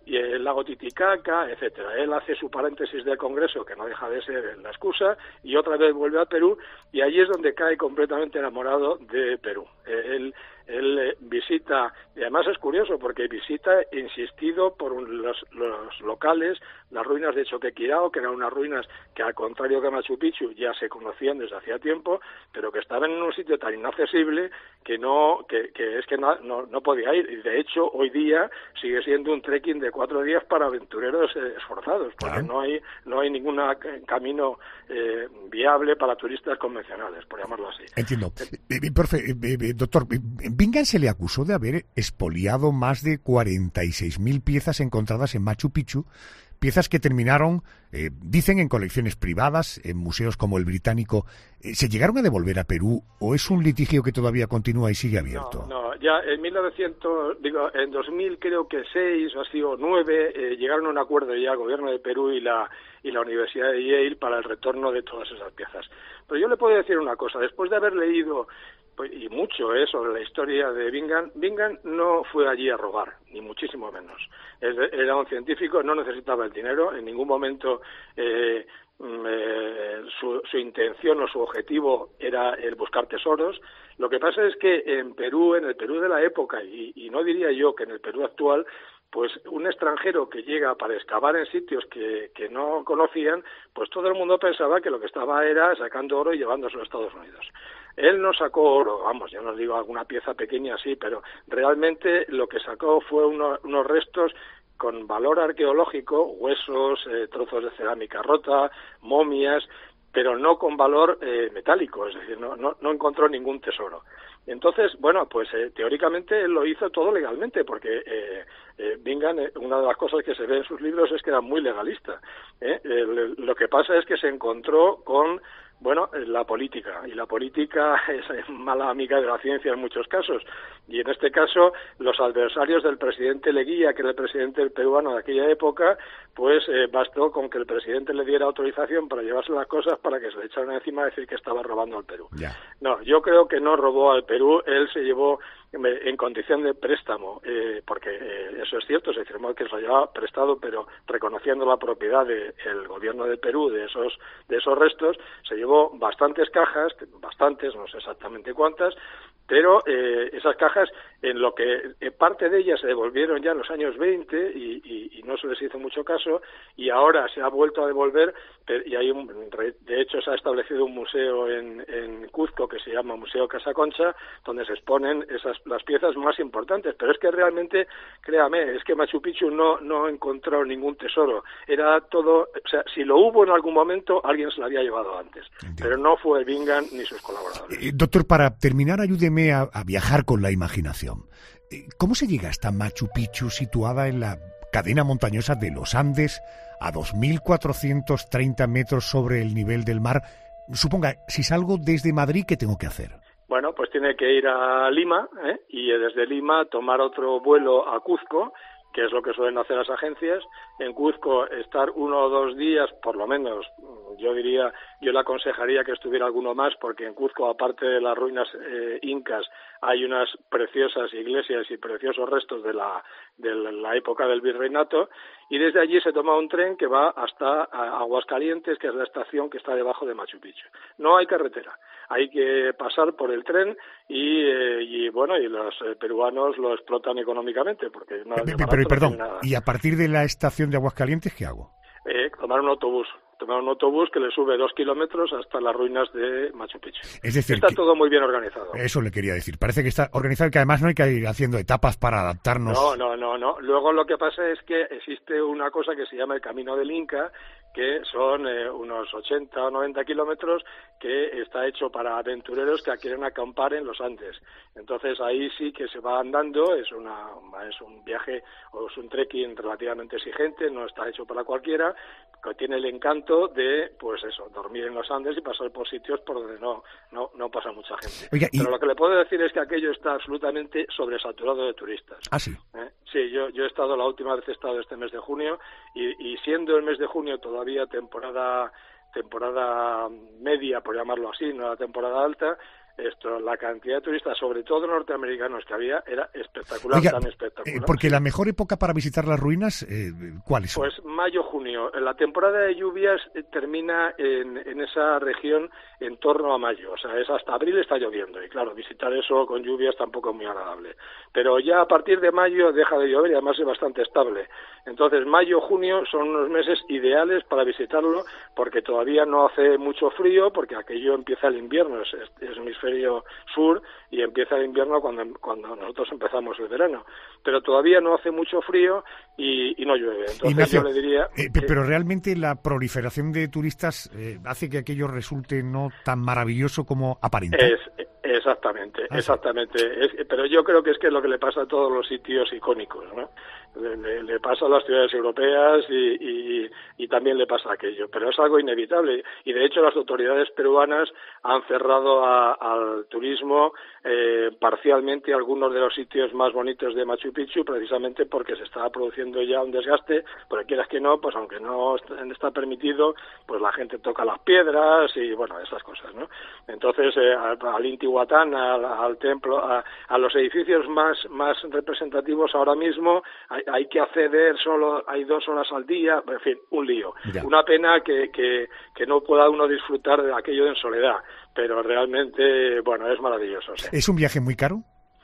y el lago Titicaca, etcétera. Él hace su paréntesis del Congreso, que no deja de ser la excusa, y otra vez vuelve a Perú, y allí es donde cae completamente enamorado de Perú. Él, él visita, y además es curioso, porque visita, insistido por los, los locales, las ruinas de Choquequirao, que eran unas ruinas que, al contrario que Machu Picchu, ya se conocían desde hacía tiempo, pero que estaban en un sitio tan inaccesible que no que, que es que no, no, no podía ir. Y de hecho, hoy día sigue siendo un trekking de cuatro días para aventureros eh, esforzados, porque claro. no hay no hay ningún camino eh, viable para turistas convencionales, por llamarlo así. Entiendo. Eh, profe, eh, eh, doctor, Bingham se le acusó de haber expoliado más de cuarenta y seis mil piezas encontradas en Machu Picchu, piezas que terminaron, eh, dicen, en colecciones privadas, en museos como el británico. Eh, ¿Se llegaron a devolver a Perú o es un litigio que todavía continúa y sigue abierto? No, no, ya en mil novecientos, digo, en dos mil creo que seis o así o nueve, eh, llegaron a un acuerdo ya el gobierno de Perú y la y la Universidad de Yale para el retorno de todas esas piezas. Pero yo le puedo decir una cosa, después de haber leído pues, y mucho eh, sobre la historia de Bingham, Bingham no fue allí a robar, ni muchísimo menos. Era un científico, no necesitaba el dinero, en ningún momento eh, eh, su, su intención o su objetivo era el buscar tesoros. Lo que pasa es que en Perú, en el Perú de la época, y, y no diría yo que en el Perú actual, pues un extranjero que llega para excavar en sitios que, que no conocían, pues todo el mundo pensaba que lo que estaba era sacando oro y llevándoselo a Estados Unidos. Él no sacó oro, vamos, yo no os digo alguna pieza pequeña así, pero realmente lo que sacó fue uno, unos restos con valor arqueológico, huesos, eh, trozos de cerámica rota, momias, pero no con valor eh, metálico, es decir, no, no, no encontró ningún tesoro. Entonces, bueno, pues eh, teóricamente él lo hizo todo legalmente, porque eh, eh, Bingham, eh, una de las cosas que se ve en sus libros es que era muy legalista. ¿eh? Eh, lo que pasa es que se encontró con, bueno, la política, y la política es mala amiga de la ciencia en muchos casos, y en este caso los adversarios del presidente Leguía, que era el presidente peruano de aquella época, pues eh, bastó con que el presidente le diera autorización para llevarse las cosas para que se le echaran encima a decir que estaba robando al Perú. Yeah. No, yo creo que no robó al Perú, él se llevó en condición de préstamo, eh, porque eh, eso es cierto, se firmó que se lo llevaba prestado, pero reconociendo la propiedad del gobierno de Perú de esos de esos restos, se llevó bastantes cajas, bastantes, no sé exactamente cuántas, pero eh, esas cajas, en lo que eh, parte de ellas se devolvieron ya en los años veinte y, y, y no se les hizo mucho caso, y ahora se ha vuelto a devolver, y hay un, de hecho se ha establecido un museo en, en Cuzco que se llama Museo Casa Concha, donde se exponen esas las piezas más importantes, pero es que realmente, créame, es que Machu Picchu no no encontró ningún tesoro, era todo, o sea, si lo hubo en algún momento, alguien se lo había llevado antes. Entiendo. Pero no fue Bingham ni sus colaboradores. Eh, doctor, para terminar, ayúdeme a, a viajar con la imaginación. Eh, ¿Cómo se llega hasta Machu Picchu, situada en la cadena montañosa de los Andes, a dos mil cuatrocientos treinta metros sobre el nivel del mar? Suponga, si salgo desde Madrid, ¿qué tengo que hacer? Bueno, pues tiene que ir a Lima, ¿eh? y desde Lima tomar otro vuelo a Cuzco, que es lo que suelen hacer las agencias. En Cuzco estar uno o dos días, por lo menos, yo diría, yo le aconsejaría que estuviera alguno más, porque en Cuzco, aparte de las ruinas eh, incas, hay unas preciosas iglesias y preciosos restos de la de la época del virreinato, y desde allí se toma un tren que va hasta Aguascalientes, que es la estación que está debajo de Machu Picchu. No hay carretera, hay que pasar por el tren y, eh, y bueno, y los eh, peruanos lo explotan económicamente, porque no, pero, pero, pero perdón, nada. ¿Y a partir de la estación de Aguascalientes qué hago? Eh, tomar un autobús. Tomar un autobús que le sube dos kilómetros hasta las ruinas de Machu Picchu. Es decir, está que, todo muy bien organizado. Eso le quería decir. Parece que está organizado y que además no hay que ir haciendo etapas para adaptarnos. No, no, no, no. Luego lo que pasa es que existe una cosa que se llama el Camino del Inca, que son eh, unos ochenta o noventa kilómetros, que está hecho para aventureros que quieren acampar en los Andes. Entonces ahí sí que se va andando, es una es un viaje o es un trekking relativamente exigente, no está hecho para cualquiera, que tiene el encanto de, pues eso, dormir en los Andes y pasar por sitios por donde no no no pasa mucha gente. Oiga, y... Pero lo que le puedo decir es que aquello está absolutamente sobresaturado de turistas. ¿Ah, sí? ¿Eh? Sí, yo yo he estado, la última vez he estado este mes de junio, y, y siendo el mes de junio todavía temporada temporada media, por llamarlo así, no la temporada alta, esto, la cantidad de turistas, sobre todo norteamericanos que había, era espectacular, Oiga, tan espectacular. Eh, porque la mejor época para visitar las ruinas, eh, ¿cuáles son? Pues mayo, junio. La temporada de lluvias eh, termina en, en esa región en torno a mayo, o sea, es hasta abril está lloviendo, y claro, visitar eso con lluvias tampoco es muy agradable. Pero ya a partir de mayo deja de llover y además es bastante estable. Entonces, mayo, junio son unos meses ideales para visitarlo, porque todavía no hace mucho frío, porque aquello empieza el invierno, es, es hemisferio sur, y empieza el invierno cuando, cuando nosotros empezamos el verano. Pero todavía no hace mucho frío y, y no llueve. Entonces, Ignacio, yo le diría... eh, que... pero realmente la proliferación de turistas eh, hace que aquello resulte no tan maravilloso como aparenta. Es, exactamente, ah, exactamente. Sí. Es, pero yo creo que es que es lo que le pasa a todos los sitios icónicos, ¿no? Le, le, le pasa a las ciudades europeas y, y, y también le pasa aquello, pero es algo inevitable. Y de hecho las autoridades peruanas han cerrado a, al turismo eh, parcialmente algunos de los sitios más bonitos de Machu Picchu, precisamente porque se estaba produciendo ya un desgaste, porque quieras que no, pues aunque no está permitido, pues la gente toca las piedras y bueno, esas cosas, ¿no? Entonces eh, al, al Intihuatán, al, al templo, a, a los edificios más, más representativos ahora mismo hay, hay que acceder solo, hay dos horas al día, en fin, un lío. Ya. Una pena que, que, que no pueda uno disfrutar de aquello en soledad, pero realmente, bueno, es maravilloso. ¿Sí? ¿Es un viaje muy caro?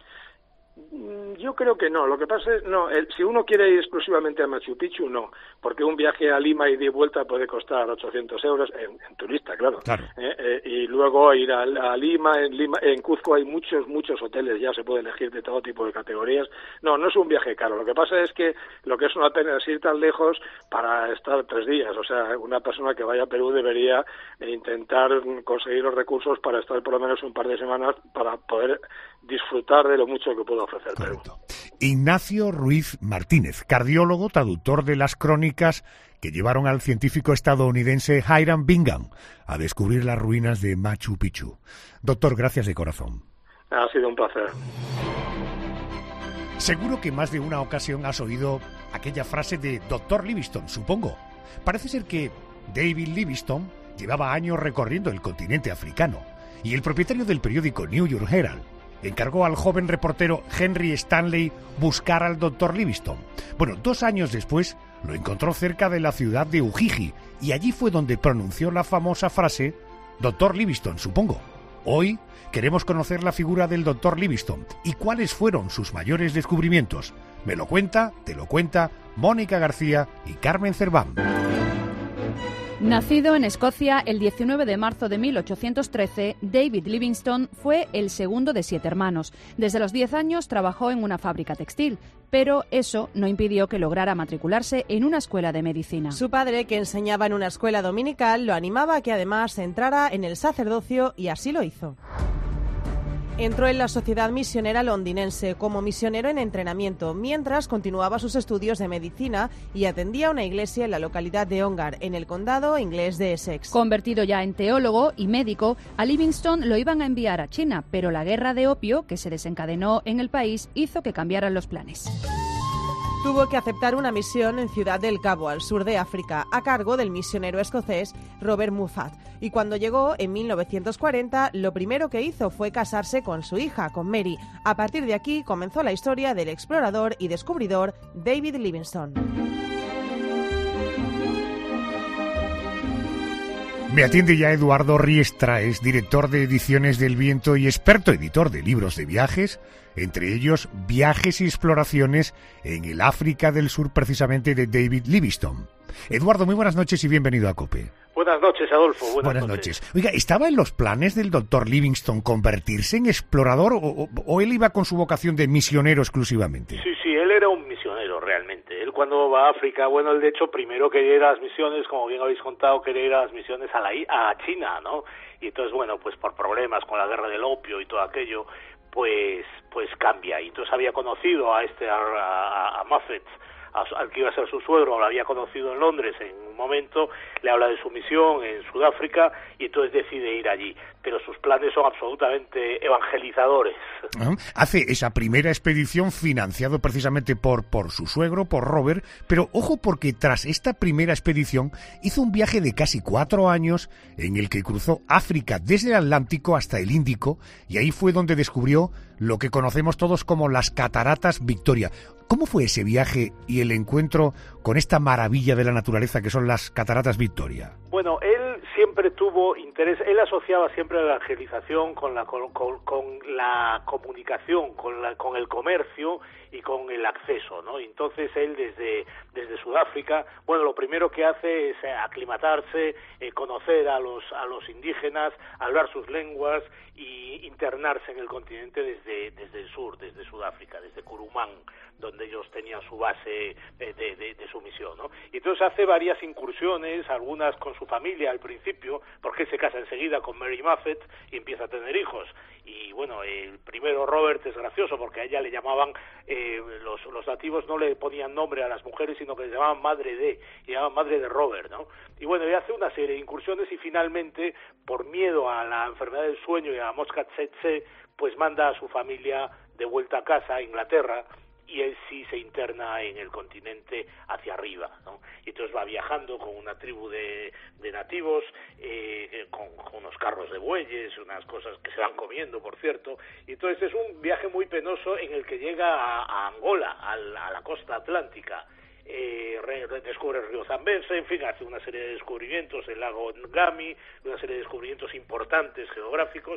Yo creo que no. Lo que pasa es, no, el, si uno quiere ir exclusivamente a Machu Picchu, no, porque un viaje a Lima y de vuelta puede costar ochocientos euros, en, en turista, claro. claro. Eh, eh, y luego ir a, a Lima, en Lima, en Cuzco hay muchos, muchos hoteles, ya se puede elegir de todo tipo de categorías. No, no es un viaje caro. Lo que pasa es que lo que es una pena es ir tan lejos para estar tres días. O sea, una persona que vaya a Perú debería intentar conseguir los recursos para estar por lo menos un par de semanas para poder disfrutar de lo mucho que puede ofrecer Perú. Ignacio Ruiz Martínez, cardiólogo, traductor de las crónicas que llevaron al científico estadounidense Hiram Bingham a descubrir las ruinas de Machu Picchu. Doctor, gracias de corazón. Ha sido un placer. Seguro que más de una ocasión has oído aquella frase de doctor Livingstone, supongo. Parece ser que David Livingstone llevaba años recorriendo el continente africano y el propietario del periódico New York Herald encargó al joven reportero Henry Stanley buscar al doctor Livingstone. Bueno, dos años después lo encontró cerca de la ciudad de Ujiji y allí fue donde pronunció la famosa frase doctor Livingstone, supongo. Hoy queremos conocer la figura del doctor Livingstone y cuáles fueron sus mayores descubrimientos. Me lo cuenta, te lo cuenta Mónica García y Carmen Cerván. Nacido en Escocia el diecinueve de marzo de mil ochocientos trece, David Livingstone fue el segundo de siete hermanos. Desde los diez años trabajó en una fábrica textil, pero eso no impidió que lograra matricularse en una escuela de medicina. Su padre, que enseñaba en una escuela dominical, lo animaba a que además entrara en el sacerdocio y así lo hizo. Entró en la Sociedad Misionera Londinense como misionero en entrenamiento, mientras continuaba sus estudios de medicina y atendía una iglesia en la localidad de Ongar, en el condado inglés de Essex. Convertido ya en teólogo y médico, a Livingstone lo iban a enviar a China, pero la guerra de opio que se desencadenó en el país hizo que cambiaran los planes. Tuvo que aceptar una misión en Ciudad del Cabo, al sur de África, a cargo del misionero escocés Robert Moffat. Y cuando llegó, en mil novecientos cuarenta, lo primero que hizo fue casarse con su hija, con Mary. A partir de aquí comenzó la historia del explorador y descubridor David Livingstone. Me atiende ya Eduardo Riestra, es director de Ediciones del Viento y experto editor de libros de viajes, entre ellos Viajes y exploraciones en el África del Sur, precisamente de David Livingstone. Eduardo, muy buenas noches y bienvenido a COPE. Buenas noches, Adolfo. Buenas, buenas noches. noches. Oiga, ¿estaba en los planes del doctor Livingstone convertirse en explorador o, o, o él iba con su vocación de misionero exclusivamente? Sí, sí, él era un misionero realmente. Él cuando va a África, bueno, él de hecho primero quería ir a las misiones, como bien habéis contado, quería ir a las misiones a, la, a China, ¿no? Y entonces, bueno, pues por problemas con la guerra del opio y todo aquello, pues pues cambia. Y entonces había conocido a este, a, a, a Moffat, al que iba a ser su suegro, lo había conocido en Londres, en un momento, le habla de su misión en Sudáfrica y entonces decide ir allí. Pero sus planes son absolutamente evangelizadores. Hace esa primera expedición financiado precisamente por, por su suegro, por Robert, pero ojo porque tras esta primera expedición hizo un viaje de casi cuatro años en el que cruzó África desde el Atlántico hasta el Índico y ahí fue donde descubrió lo que conocemos todos como las Cataratas Victoria. ¿Cómo fue ese viaje y el encuentro con esta maravilla de la naturaleza que son las Cataratas Victoria? Bueno, él siempre tuvo interés, él asociaba siempre la evangelización con la, con, con, con la comunicación, con, la, con el comercio y con el acceso, ¿no? Entonces él desde, desde Sudáfrica, bueno, lo primero que hace es aclimatarse, eh, conocer a los, a los indígenas, hablar sus lenguas y internarse en el continente desde, desde el sur, desde Sudáfrica, desde Kurumán, donde ellos tenían su base de, de, de, de su misión, ¿no? Y entonces hace varias incursiones, algunas con su familia al principio, porque él se casa enseguida con Mary Muffet y empieza a tener hijos. Y bueno, el primero Robert es gracioso porque a ella le llamaban, eh, los, los nativos no le ponían nombre a las mujeres, sino que le llamaban madre de, y llamaban madre de Robert, ¿no? Y bueno, ella hace una serie de incursiones y finalmente, por miedo a la enfermedad del sueño y a la mosca tsetse, pues manda a su familia de vuelta a casa, a Inglaterra, y él sí se interna en el continente hacia arriba, ¿no? Y entonces va viajando con una tribu de, de nativos, eh, con, con unos carros de bueyes, unas cosas que se van comiendo, por cierto, y entonces es un viaje muy penoso en el que llega a, a Angola, a la, a la costa atlántica, eh, re, re, descubre el río Zambeze, en fin, hace una serie de descubrimientos, el lago Ngami, una serie de descubrimientos importantes geográficos.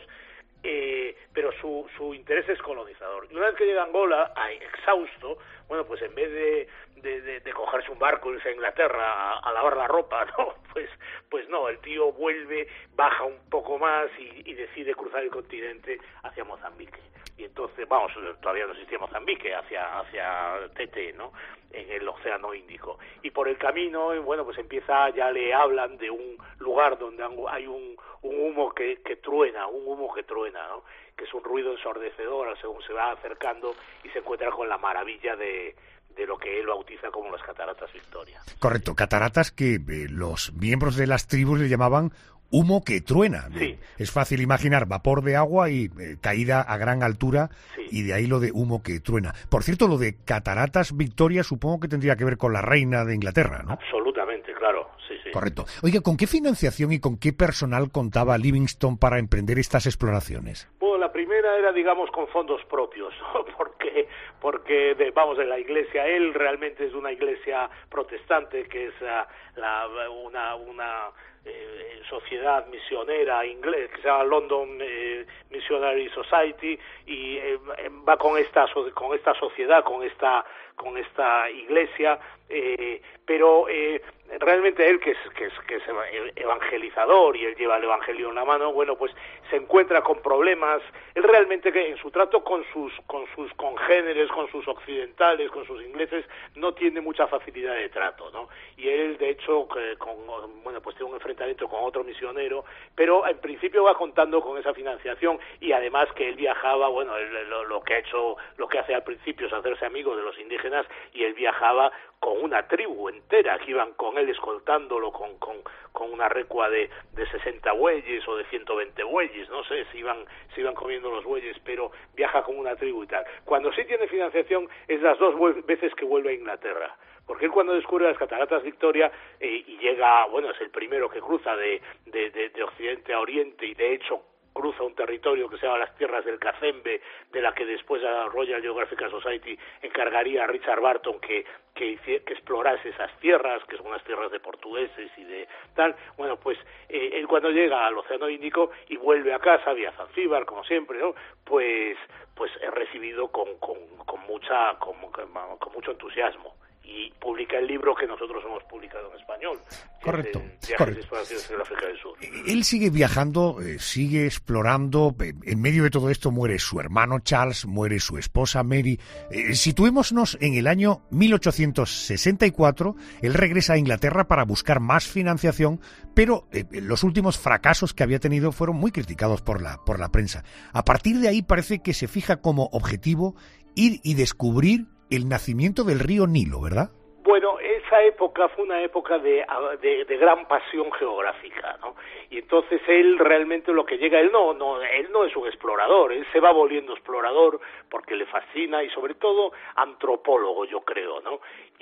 Eh, pero su, su interés es colonizador. Y una vez que llega a Angola, a, exhausto, bueno, pues en vez de, de, de, de cogerse un barco y irse a Inglaterra a, a lavar la ropa, no, pues, pues no, el tío vuelve, baja un poco más y, y decide cruzar el continente hacia Mozambique. Y entonces, vamos, todavía no existía Mozambique, hacia, hacia Tete, ¿no?, en el Océano Índico. Y por el camino, bueno, pues empieza, ya le hablan de un lugar donde hay un, un humo que, que truena, un humo que truena, ¿no?, que es un ruido ensordecedor según se va acercando y se encuentra con la maravilla de, de lo que él bautiza como las Cataratas Victoria. Correcto, cataratas que eh, los miembros de las tribus le llamaban humo que truena. Sí. Es fácil imaginar vapor de agua y eh, caída a gran altura, sí. Y de ahí lo de humo que truena. Por cierto, lo de Cataratas Victoria supongo que tendría que ver con la reina de Inglaterra, ¿no? Absolutamente, claro, sí, sí. Correcto. Oiga, ¿con qué financiación y con qué personal contaba Livingstone para emprender estas exploraciones? Bueno, la primera era, digamos, con fondos propios, ¿no? Porque, porque de, vamos, de la iglesia, él realmente es de una iglesia protestante, que es uh, la, una... una Eh, sociedad misionera inglesa que se llama London eh, Missionary Society y eh, va con esta con esta sociedad, con esta con esta iglesia, eh, pero eh, realmente él que es, que es que es evangelizador y él lleva el evangelio en la mano, bueno, pues se encuentra con problemas. Él realmente que en su trato con sus con sus congéneres, con sus occidentales, con sus ingleses, no tiene mucha facilidad de trato, ¿no? Y él, de hecho, que con, bueno, pues tiene un enfrentamiento con otro misionero, pero en principio va contando con esa financiación y además que él viajaba, bueno, él, lo, lo que ha hecho, lo que hace al principio es hacerse amigo de los indígenas y él viajaba con una tribu entera que iban con él escoltándolo con, con, con una recua de, de sesenta bueyes o de ciento veinte bueyes, no sé si iban, si iban comiendo los bueyes, pero viaja con una tribu y tal. Cuando sí tiene financiación es las dos veces que vuelve a Inglaterra, porque él cuando descubre las Cataratas Victoria eh, y llega, bueno, es el primero que cruza de, de, de, de occidente a oriente y de hecho cruza un territorio que se llama las Tierras del Cazembe, de la que después la Royal Geographical Society encargaría a Richard Barton que, que, que explorase esas tierras, que son unas tierras de portugueses y de tal. Bueno, pues eh, él cuando llega al Océano Índico y vuelve a casa vía Zanzíbar, como siempre, ¿no?, pues pues es recibido con, con, con mucha con, con mucho entusiasmo. Y publica el libro que nosotros hemos publicado en español. Correcto. Es, eh, correcto. De exploraciones en África del Sur. Él sigue viajando, eh, sigue explorando. En medio de todo esto muere su hermano Charles, muere su esposa Mary. Eh, situémonos en el año mil ochocientos sesenta y cuatro. Él regresa a Inglaterra para buscar más financiación, pero eh, los últimos fracasos que había tenido fueron muy criticados por la, por la prensa. A partir de ahí parece que se fija como objetivo ir y descubrir el nacimiento del río Nilo, ¿verdad? Bueno, esa esa época fue una época de, de, de gran pasión geográfica, ¿no? Y entonces él realmente lo que llega, él no, no, él no es un explorador, él se va volviendo explorador porque le fascina y sobre todo antropólogo, yo creo, ¿no?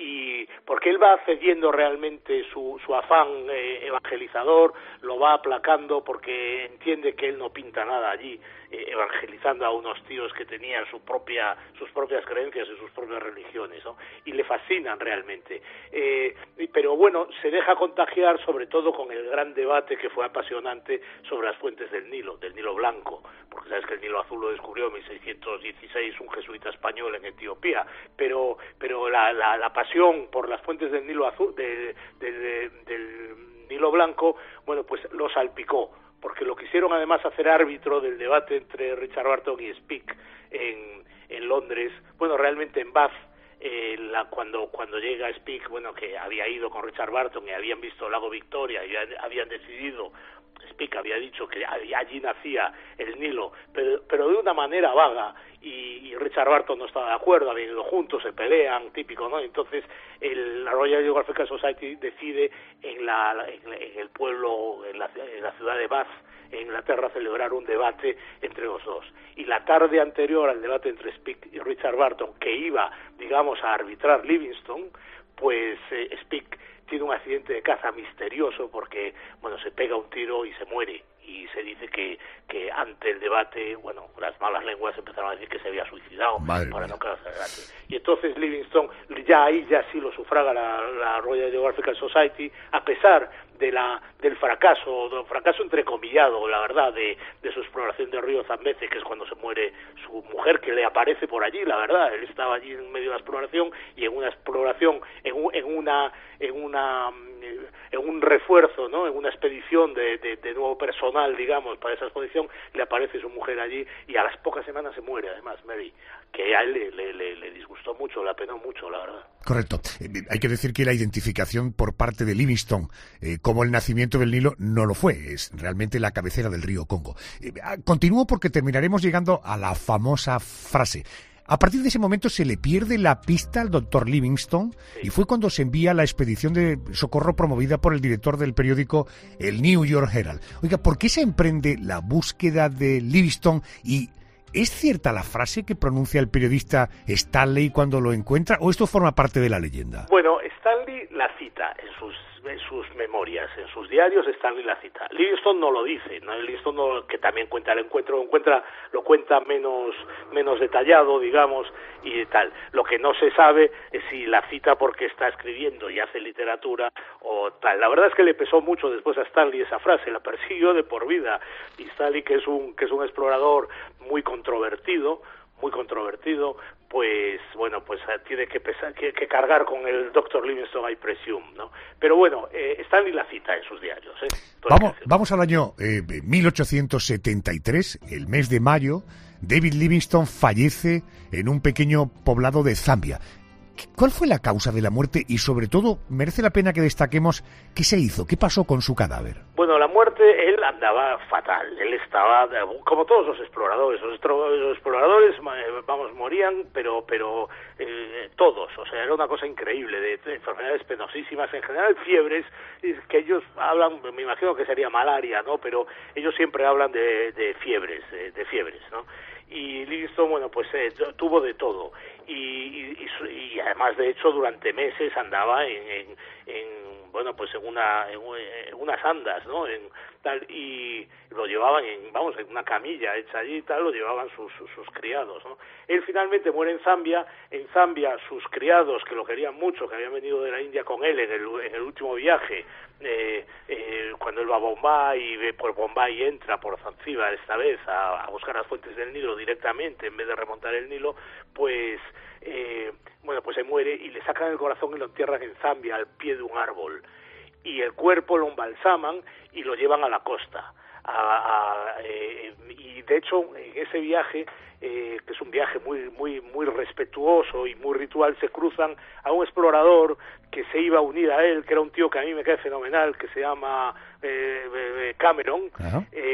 Y porque él va cediendo realmente su, su afán eh, evangelizador, lo va aplacando porque entiende que él no pinta nada allí, eh, evangelizando a unos tíos que tenían su propia, sus propias creencias y sus propias religiones, ¿no? Y le fascinan realmente. Eh, pero bueno, se deja contagiar sobre todo con el gran debate que fue apasionante sobre las fuentes del Nilo, del Nilo Blanco, porque sabes que el Nilo Azul lo descubrió en mil seiscientos dieciséis un jesuita español en Etiopía, pero pero la, la, la pasión por las fuentes del Nilo Azul, de, de, de, del Nilo Blanco, bueno, pues lo salpicó, porque lo quisieron además hacer árbitro del debate entre Richard Burton y Speke en, en Londres, bueno, realmente en Bath. Eh, la, cuando cuando llega Speke, bueno, que había ido con Richard Burton y habían visto el lago Victoria y habían, habían decidido, Speke había dicho que allí nacía el Nilo, pero, pero de una manera vaga, y, y Richard Burton no estaba de acuerdo, habían ido juntos, se pelean, típico, ¿no? Entonces el, la Royal Geographical Society decide en, la, en, en el pueblo, en la, en la ciudad de Bath, en Inglaterra, celebrar un debate entre los dos. Y la tarde anterior al debate entre Speke y Richard Burton, que iba, digamos, a arbitrar Livingstone, pues eh, Speke tiene un accidente de caza misterioso porque, bueno, se pega un tiro y se muere. Y se dice que, que ante el debate, bueno, las malas lenguas empezaron a decir que se había suicidado. Madre para mía. No quedarse debate. Y entonces Livingstone, ya ahí ya sí lo sufraga la, la Royal Geographical Society, a pesar de la del fracaso, del fracaso entrecomillado, la verdad, de, de su exploración del río Zambeze, que es cuando se muere su mujer, que le aparece por allí, la verdad, él estaba allí en medio de la exploración, y en una exploración, en, un, en una en una en un refuerzo, ¿no? En una expedición de, de, de nuevo personal, digamos, para esa expedición, le aparece su mujer allí, y a las pocas semanas se muere, además, Mary, que a él le, le, le, le disgustó mucho, le apenó mucho, la verdad. Correcto. Eh, hay que decir que la identificación por parte de Livingstone eh, como el nacimiento del Nilo no lo fue, es realmente la cabecera del río Congo. Eh, continúo porque terminaremos llegando a la famosa frase. A partir de ese momento se le pierde la pista al doctor Livingstone, sí. Y fue cuando se envía la expedición de socorro promovida por el director del periódico el New York Herald. Oiga, ¿por qué se emprende la búsqueda de Livingstone? Y ¿es cierta la frase que pronuncia el periodista Stanley cuando lo encuentra, o esto forma parte de la leyenda? Bueno, Stanley la cita en sus en sus memorias, en sus diarios, Stanley la cita. Livingstone no lo dice, ¿no? Livingstone no, que también cuenta el encuentro, lo encuentra, lo cuenta menos menos detallado, digamos, y tal. Lo que no se sabe es si la cita porque está escribiendo y hace literatura o tal. La verdad es que le pesó mucho después a Stanley esa frase, la persiguió de por vida. Y Stanley, que es un que es un explorador muy controvertido, muy controvertido, pues bueno, pues tiene que, pesar, que, que cargar con el doctor Livingstone, I presume, ¿no? Pero bueno, eh, Stanley la cita en sus diarios, ¿eh? Vamos, vamos al año eh, mil ochocientos setenta y tres, el mes de mayo. David Livingstone fallece en un pequeño poblado de Zambia. ¿Cuál fue la causa de la muerte? Y sobre todo, merece la pena que destaquemos qué se hizo, qué pasó con su cadáver. Bueno, la muerte, él andaba fatal, él estaba, como todos los exploradores, los exploradores, vamos, morían, pero pero eh, todos, o sea, era una cosa increíble, de, de enfermedades penosísimas, en general fiebres, que ellos hablan, me imagino que sería malaria, ¿no? Pero ellos siempre hablan de, de fiebres, de, de fiebres, ¿no? Y Livingstone, bueno, pues eh, tuvo de todo, y, y, y además, de hecho, durante meses andaba en, en, en bueno, pues en una en, en unas andas, ¿no? En tal, y lo llevaban en, vamos, en una camilla hecha allí y tal, lo llevaban sus, sus, sus criados, ¿no? Él finalmente muere en Zambia. En Zambia sus criados, que lo querían mucho, que habían venido de la India con él en el, en el último viaje, eh, eh, cuando él va a Bombay y ve por Bombay y entra por Zanzíbar esta vez a, a buscar las fuentes del Nilo directamente en vez de remontar el Nilo, pues eh, bueno, pues se muere y le sacan el corazón y lo entierran en Zambia al pie de un árbol, y el cuerpo lo embalsaman y lo llevan a la costa. A, a, eh, y de hecho en ese viaje, eh, que es un viaje muy muy muy respetuoso y muy ritual, se cruzan a un explorador que se iba a unir a él, que era un tío que a mí me cae fenomenal, que se llama eh, Cameron, eh,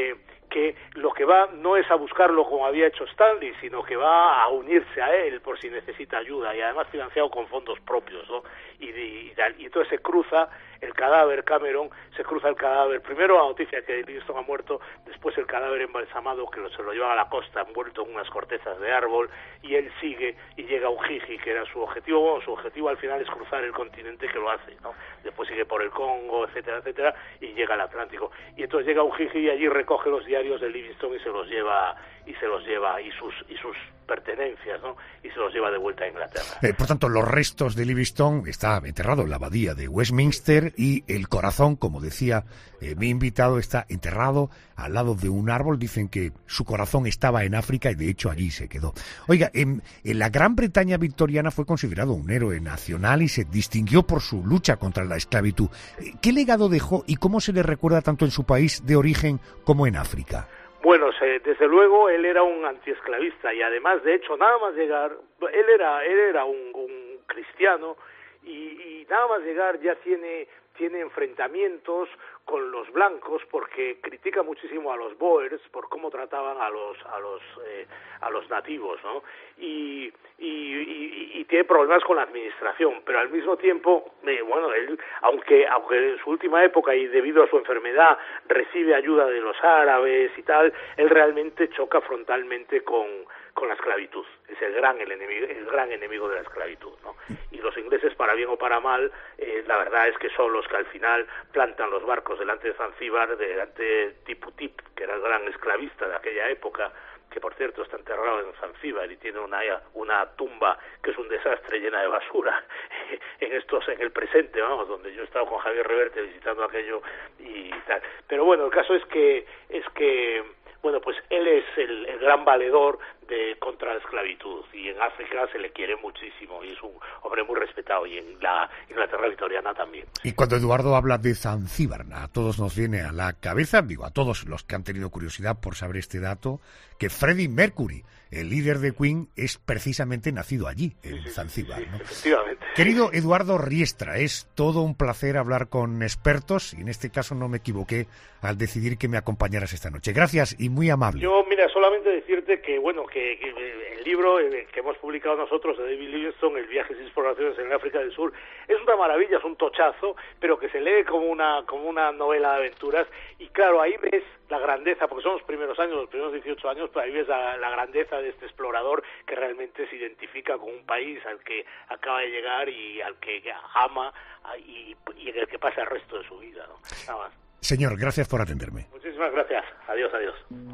que lo que va no es a buscarlo como había hecho Stanley, sino que va a unirse a él por si necesita ayuda, y además financiado con fondos propios, ¿no? Y, y, y entonces se cruza el cadáver, Cameron, se cruza el cadáver, primero la noticia que Livingston ha muerto, después el cadáver embalsamado que lo, se lo llevan a la costa envuelto en unas cortezas de árbol, y él sigue y llega a Ujiji, que era su objetivo. Bueno, su objetivo al final es cruzar el continente, que lo hace, ¿no? Después sigue por el Congo, etcétera, etcétera, y llega al Atlántico. Y entonces llega a Ujiji y allí recoge los diarios de Livingston y se los lleva, y se los lleva, y sus, y sus pertenencias, ¿no? Y se los lleva de vuelta a Inglaterra. Eh, por tanto, los restos de Livingston está enterrado en la abadía de Westminster, y el corazón, como decía eh, mi invitado, está enterrado al lado de un árbol. Dicen que su corazón estaba en África y de hecho allí se quedó. Oiga, en, en la Gran Bretaña victoriana fue considerado un héroe nacional y se distinguió por su lucha contra la esclavitud. ¿Qué legado dejó y cómo se le recuerda tanto en su país de origen como en África? Bueno, se, desde luego él era un antiesclavista, y además, de hecho, nada más llegar, él era él era un, un cristiano, y, y nada más llegar ya tiene tiene enfrentamientos con los blancos, porque critica muchísimo a los Boers por cómo trataban a los a los eh, a los nativos, ¿no? Y, y, y, y tiene problemas con la administración, pero al mismo tiempo, eh, bueno, él, aunque aunque en su última época y debido a su enfermedad recibe ayuda de los árabes y tal, él realmente choca frontalmente con con la esclavitud. Es el gran el enemigo, el gran enemigo de la esclavitud, ¿no? Y los ingleses, para bien o para mal, eh, la verdad es que son los que al final plantan los barcos delante de Zanzíbar, delante de Tipu Tip, que era el gran esclavista de aquella época, que por cierto está enterrado en Zanzíbar y tiene una una tumba que es un desastre, llena de basura en estos en el presente, vamos, donde yo he estado con Javier Reverte visitando aquello y tal. Pero bueno, el caso es que es que bueno, pues él es el, el gran valedor de contra la esclavitud, y en África se le quiere muchísimo y es un hombre muy respetado, y en la Inglaterra victoriana también. Y cuando Eduardo habla de Zanzíbar, a todos nos viene a la cabeza, digo, a todos los que han tenido curiosidad por saber este dato, que Freddie Mercury, el líder de Queen, es precisamente nacido allí, en sí, Zanzíbar, sí, sí, ¿no? Efectivamente. Querido Eduardo Riestra, es todo un placer hablar con expertos, y en este caso no me equivoqué al decidir que me acompañaras esta noche. Gracias y muy amable. Yo, mira, solamente decirte que, bueno, que, que el libro que hemos publicado nosotros de David Livingstone, El viajes y exploraciones en el África del Sur, es una maravilla, es un tochazo, pero que se lee como una como una novela de aventuras, y claro, ahí ves la grandeza, porque son los primeros años, los primeros dieciocho años, pues ahí ves la, la grandeza de este explorador que realmente se identifica con un país al que acaba de llegar y al que ama y, y en el que pasa el resto de su vida, ¿no? Nada más. Señor, gracias por atenderme. Muchísimas gracias. Adiós, adiós.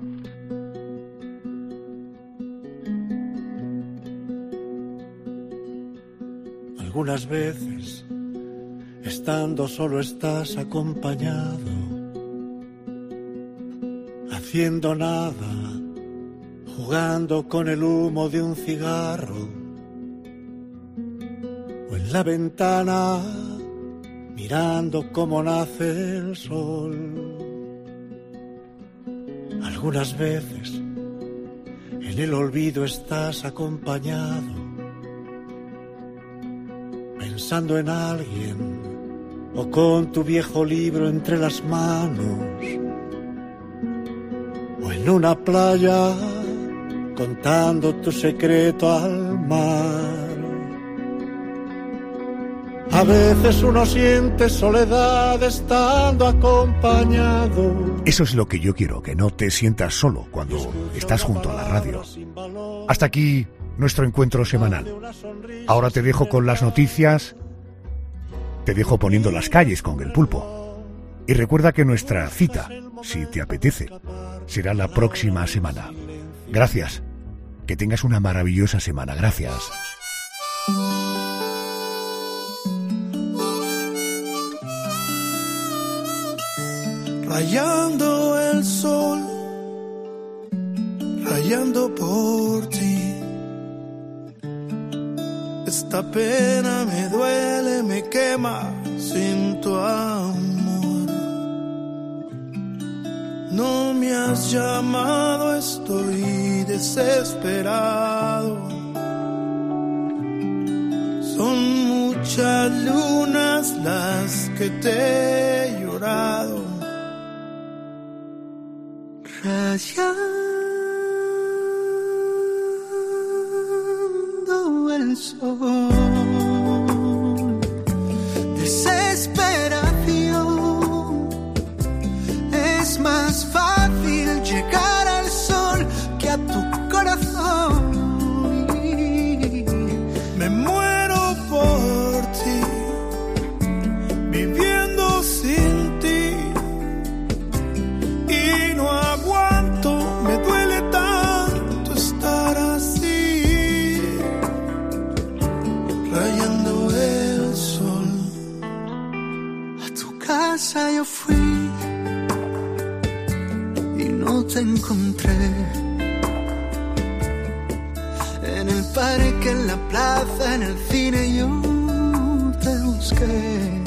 Algunas veces, estando solo, estás acompañado, haciendo nada, jugando con el humo de un cigarro, o en la ventana, mirando cómo nace el sol. Algunas veces, en el olvido estás acompañado, pensando en alguien, o con tu viejo libro entre las manos, o en una playa, contando tu secreto al mar. A veces uno siente soledad estando acompañado. Eso es lo que yo quiero, que no te sientas solo cuando estás junto a la radio. Hasta aquí nuestro encuentro semanal. Ahora te dejo con las noticias, te dejo poniendo las calles con el pulpo. Y recuerda que nuestra cita, si te apetece, será la próxima semana. Gracias. Que tengas una maravillosa semana. Gracias. Rayando el sol, rayando por ti. Esta pena me duele, me quema sin tu amor. No me has llamado, estoy desesperado. Son muchas lunas las que te he llorado. rayando el sol. Desesperación, es más fácil llegar al sol que a tu corazón. Me muero por ti, viviendo sin ti, y no aguanto, me duele tanto estar así, rayando el sol. A tu casa yo fui y no te encontré. En el parque, en la plaza, en el cine yo te busqué.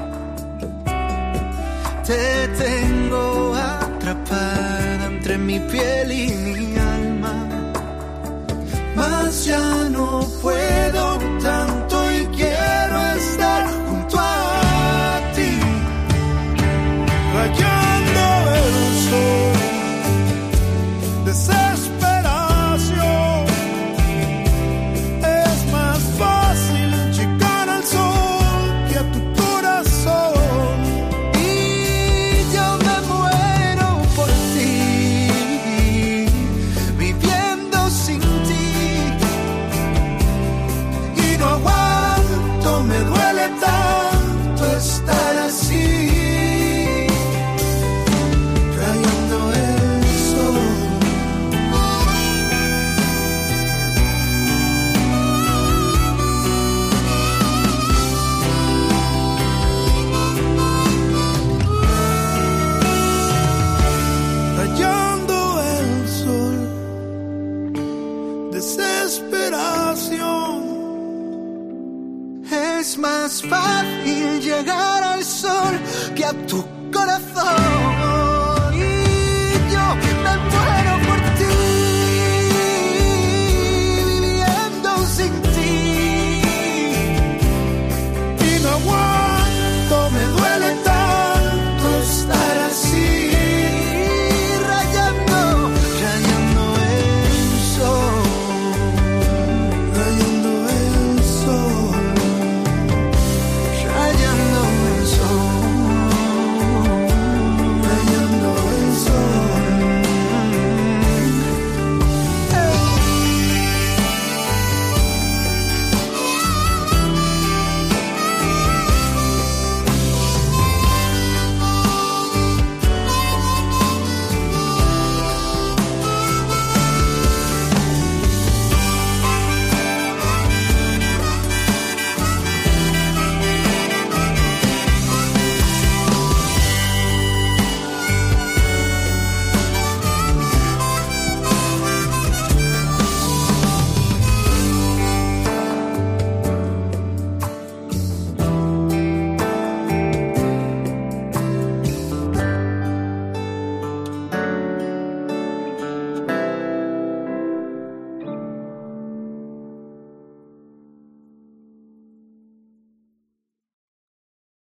Te tengo atrapada entre mi piel y mi alma, mas ya no puedo tanto y quiero estar junto a ti, rayando el sol. Desesperación, es más fácil llegar al sol que a tu corazón. Y yo me muero por ti, viviendo sin ti, y no aguanto, me duele tanto estar así, rayando el sol. Rayando el sol, desesperación, es más fácil llegar al sol que a tu corazón.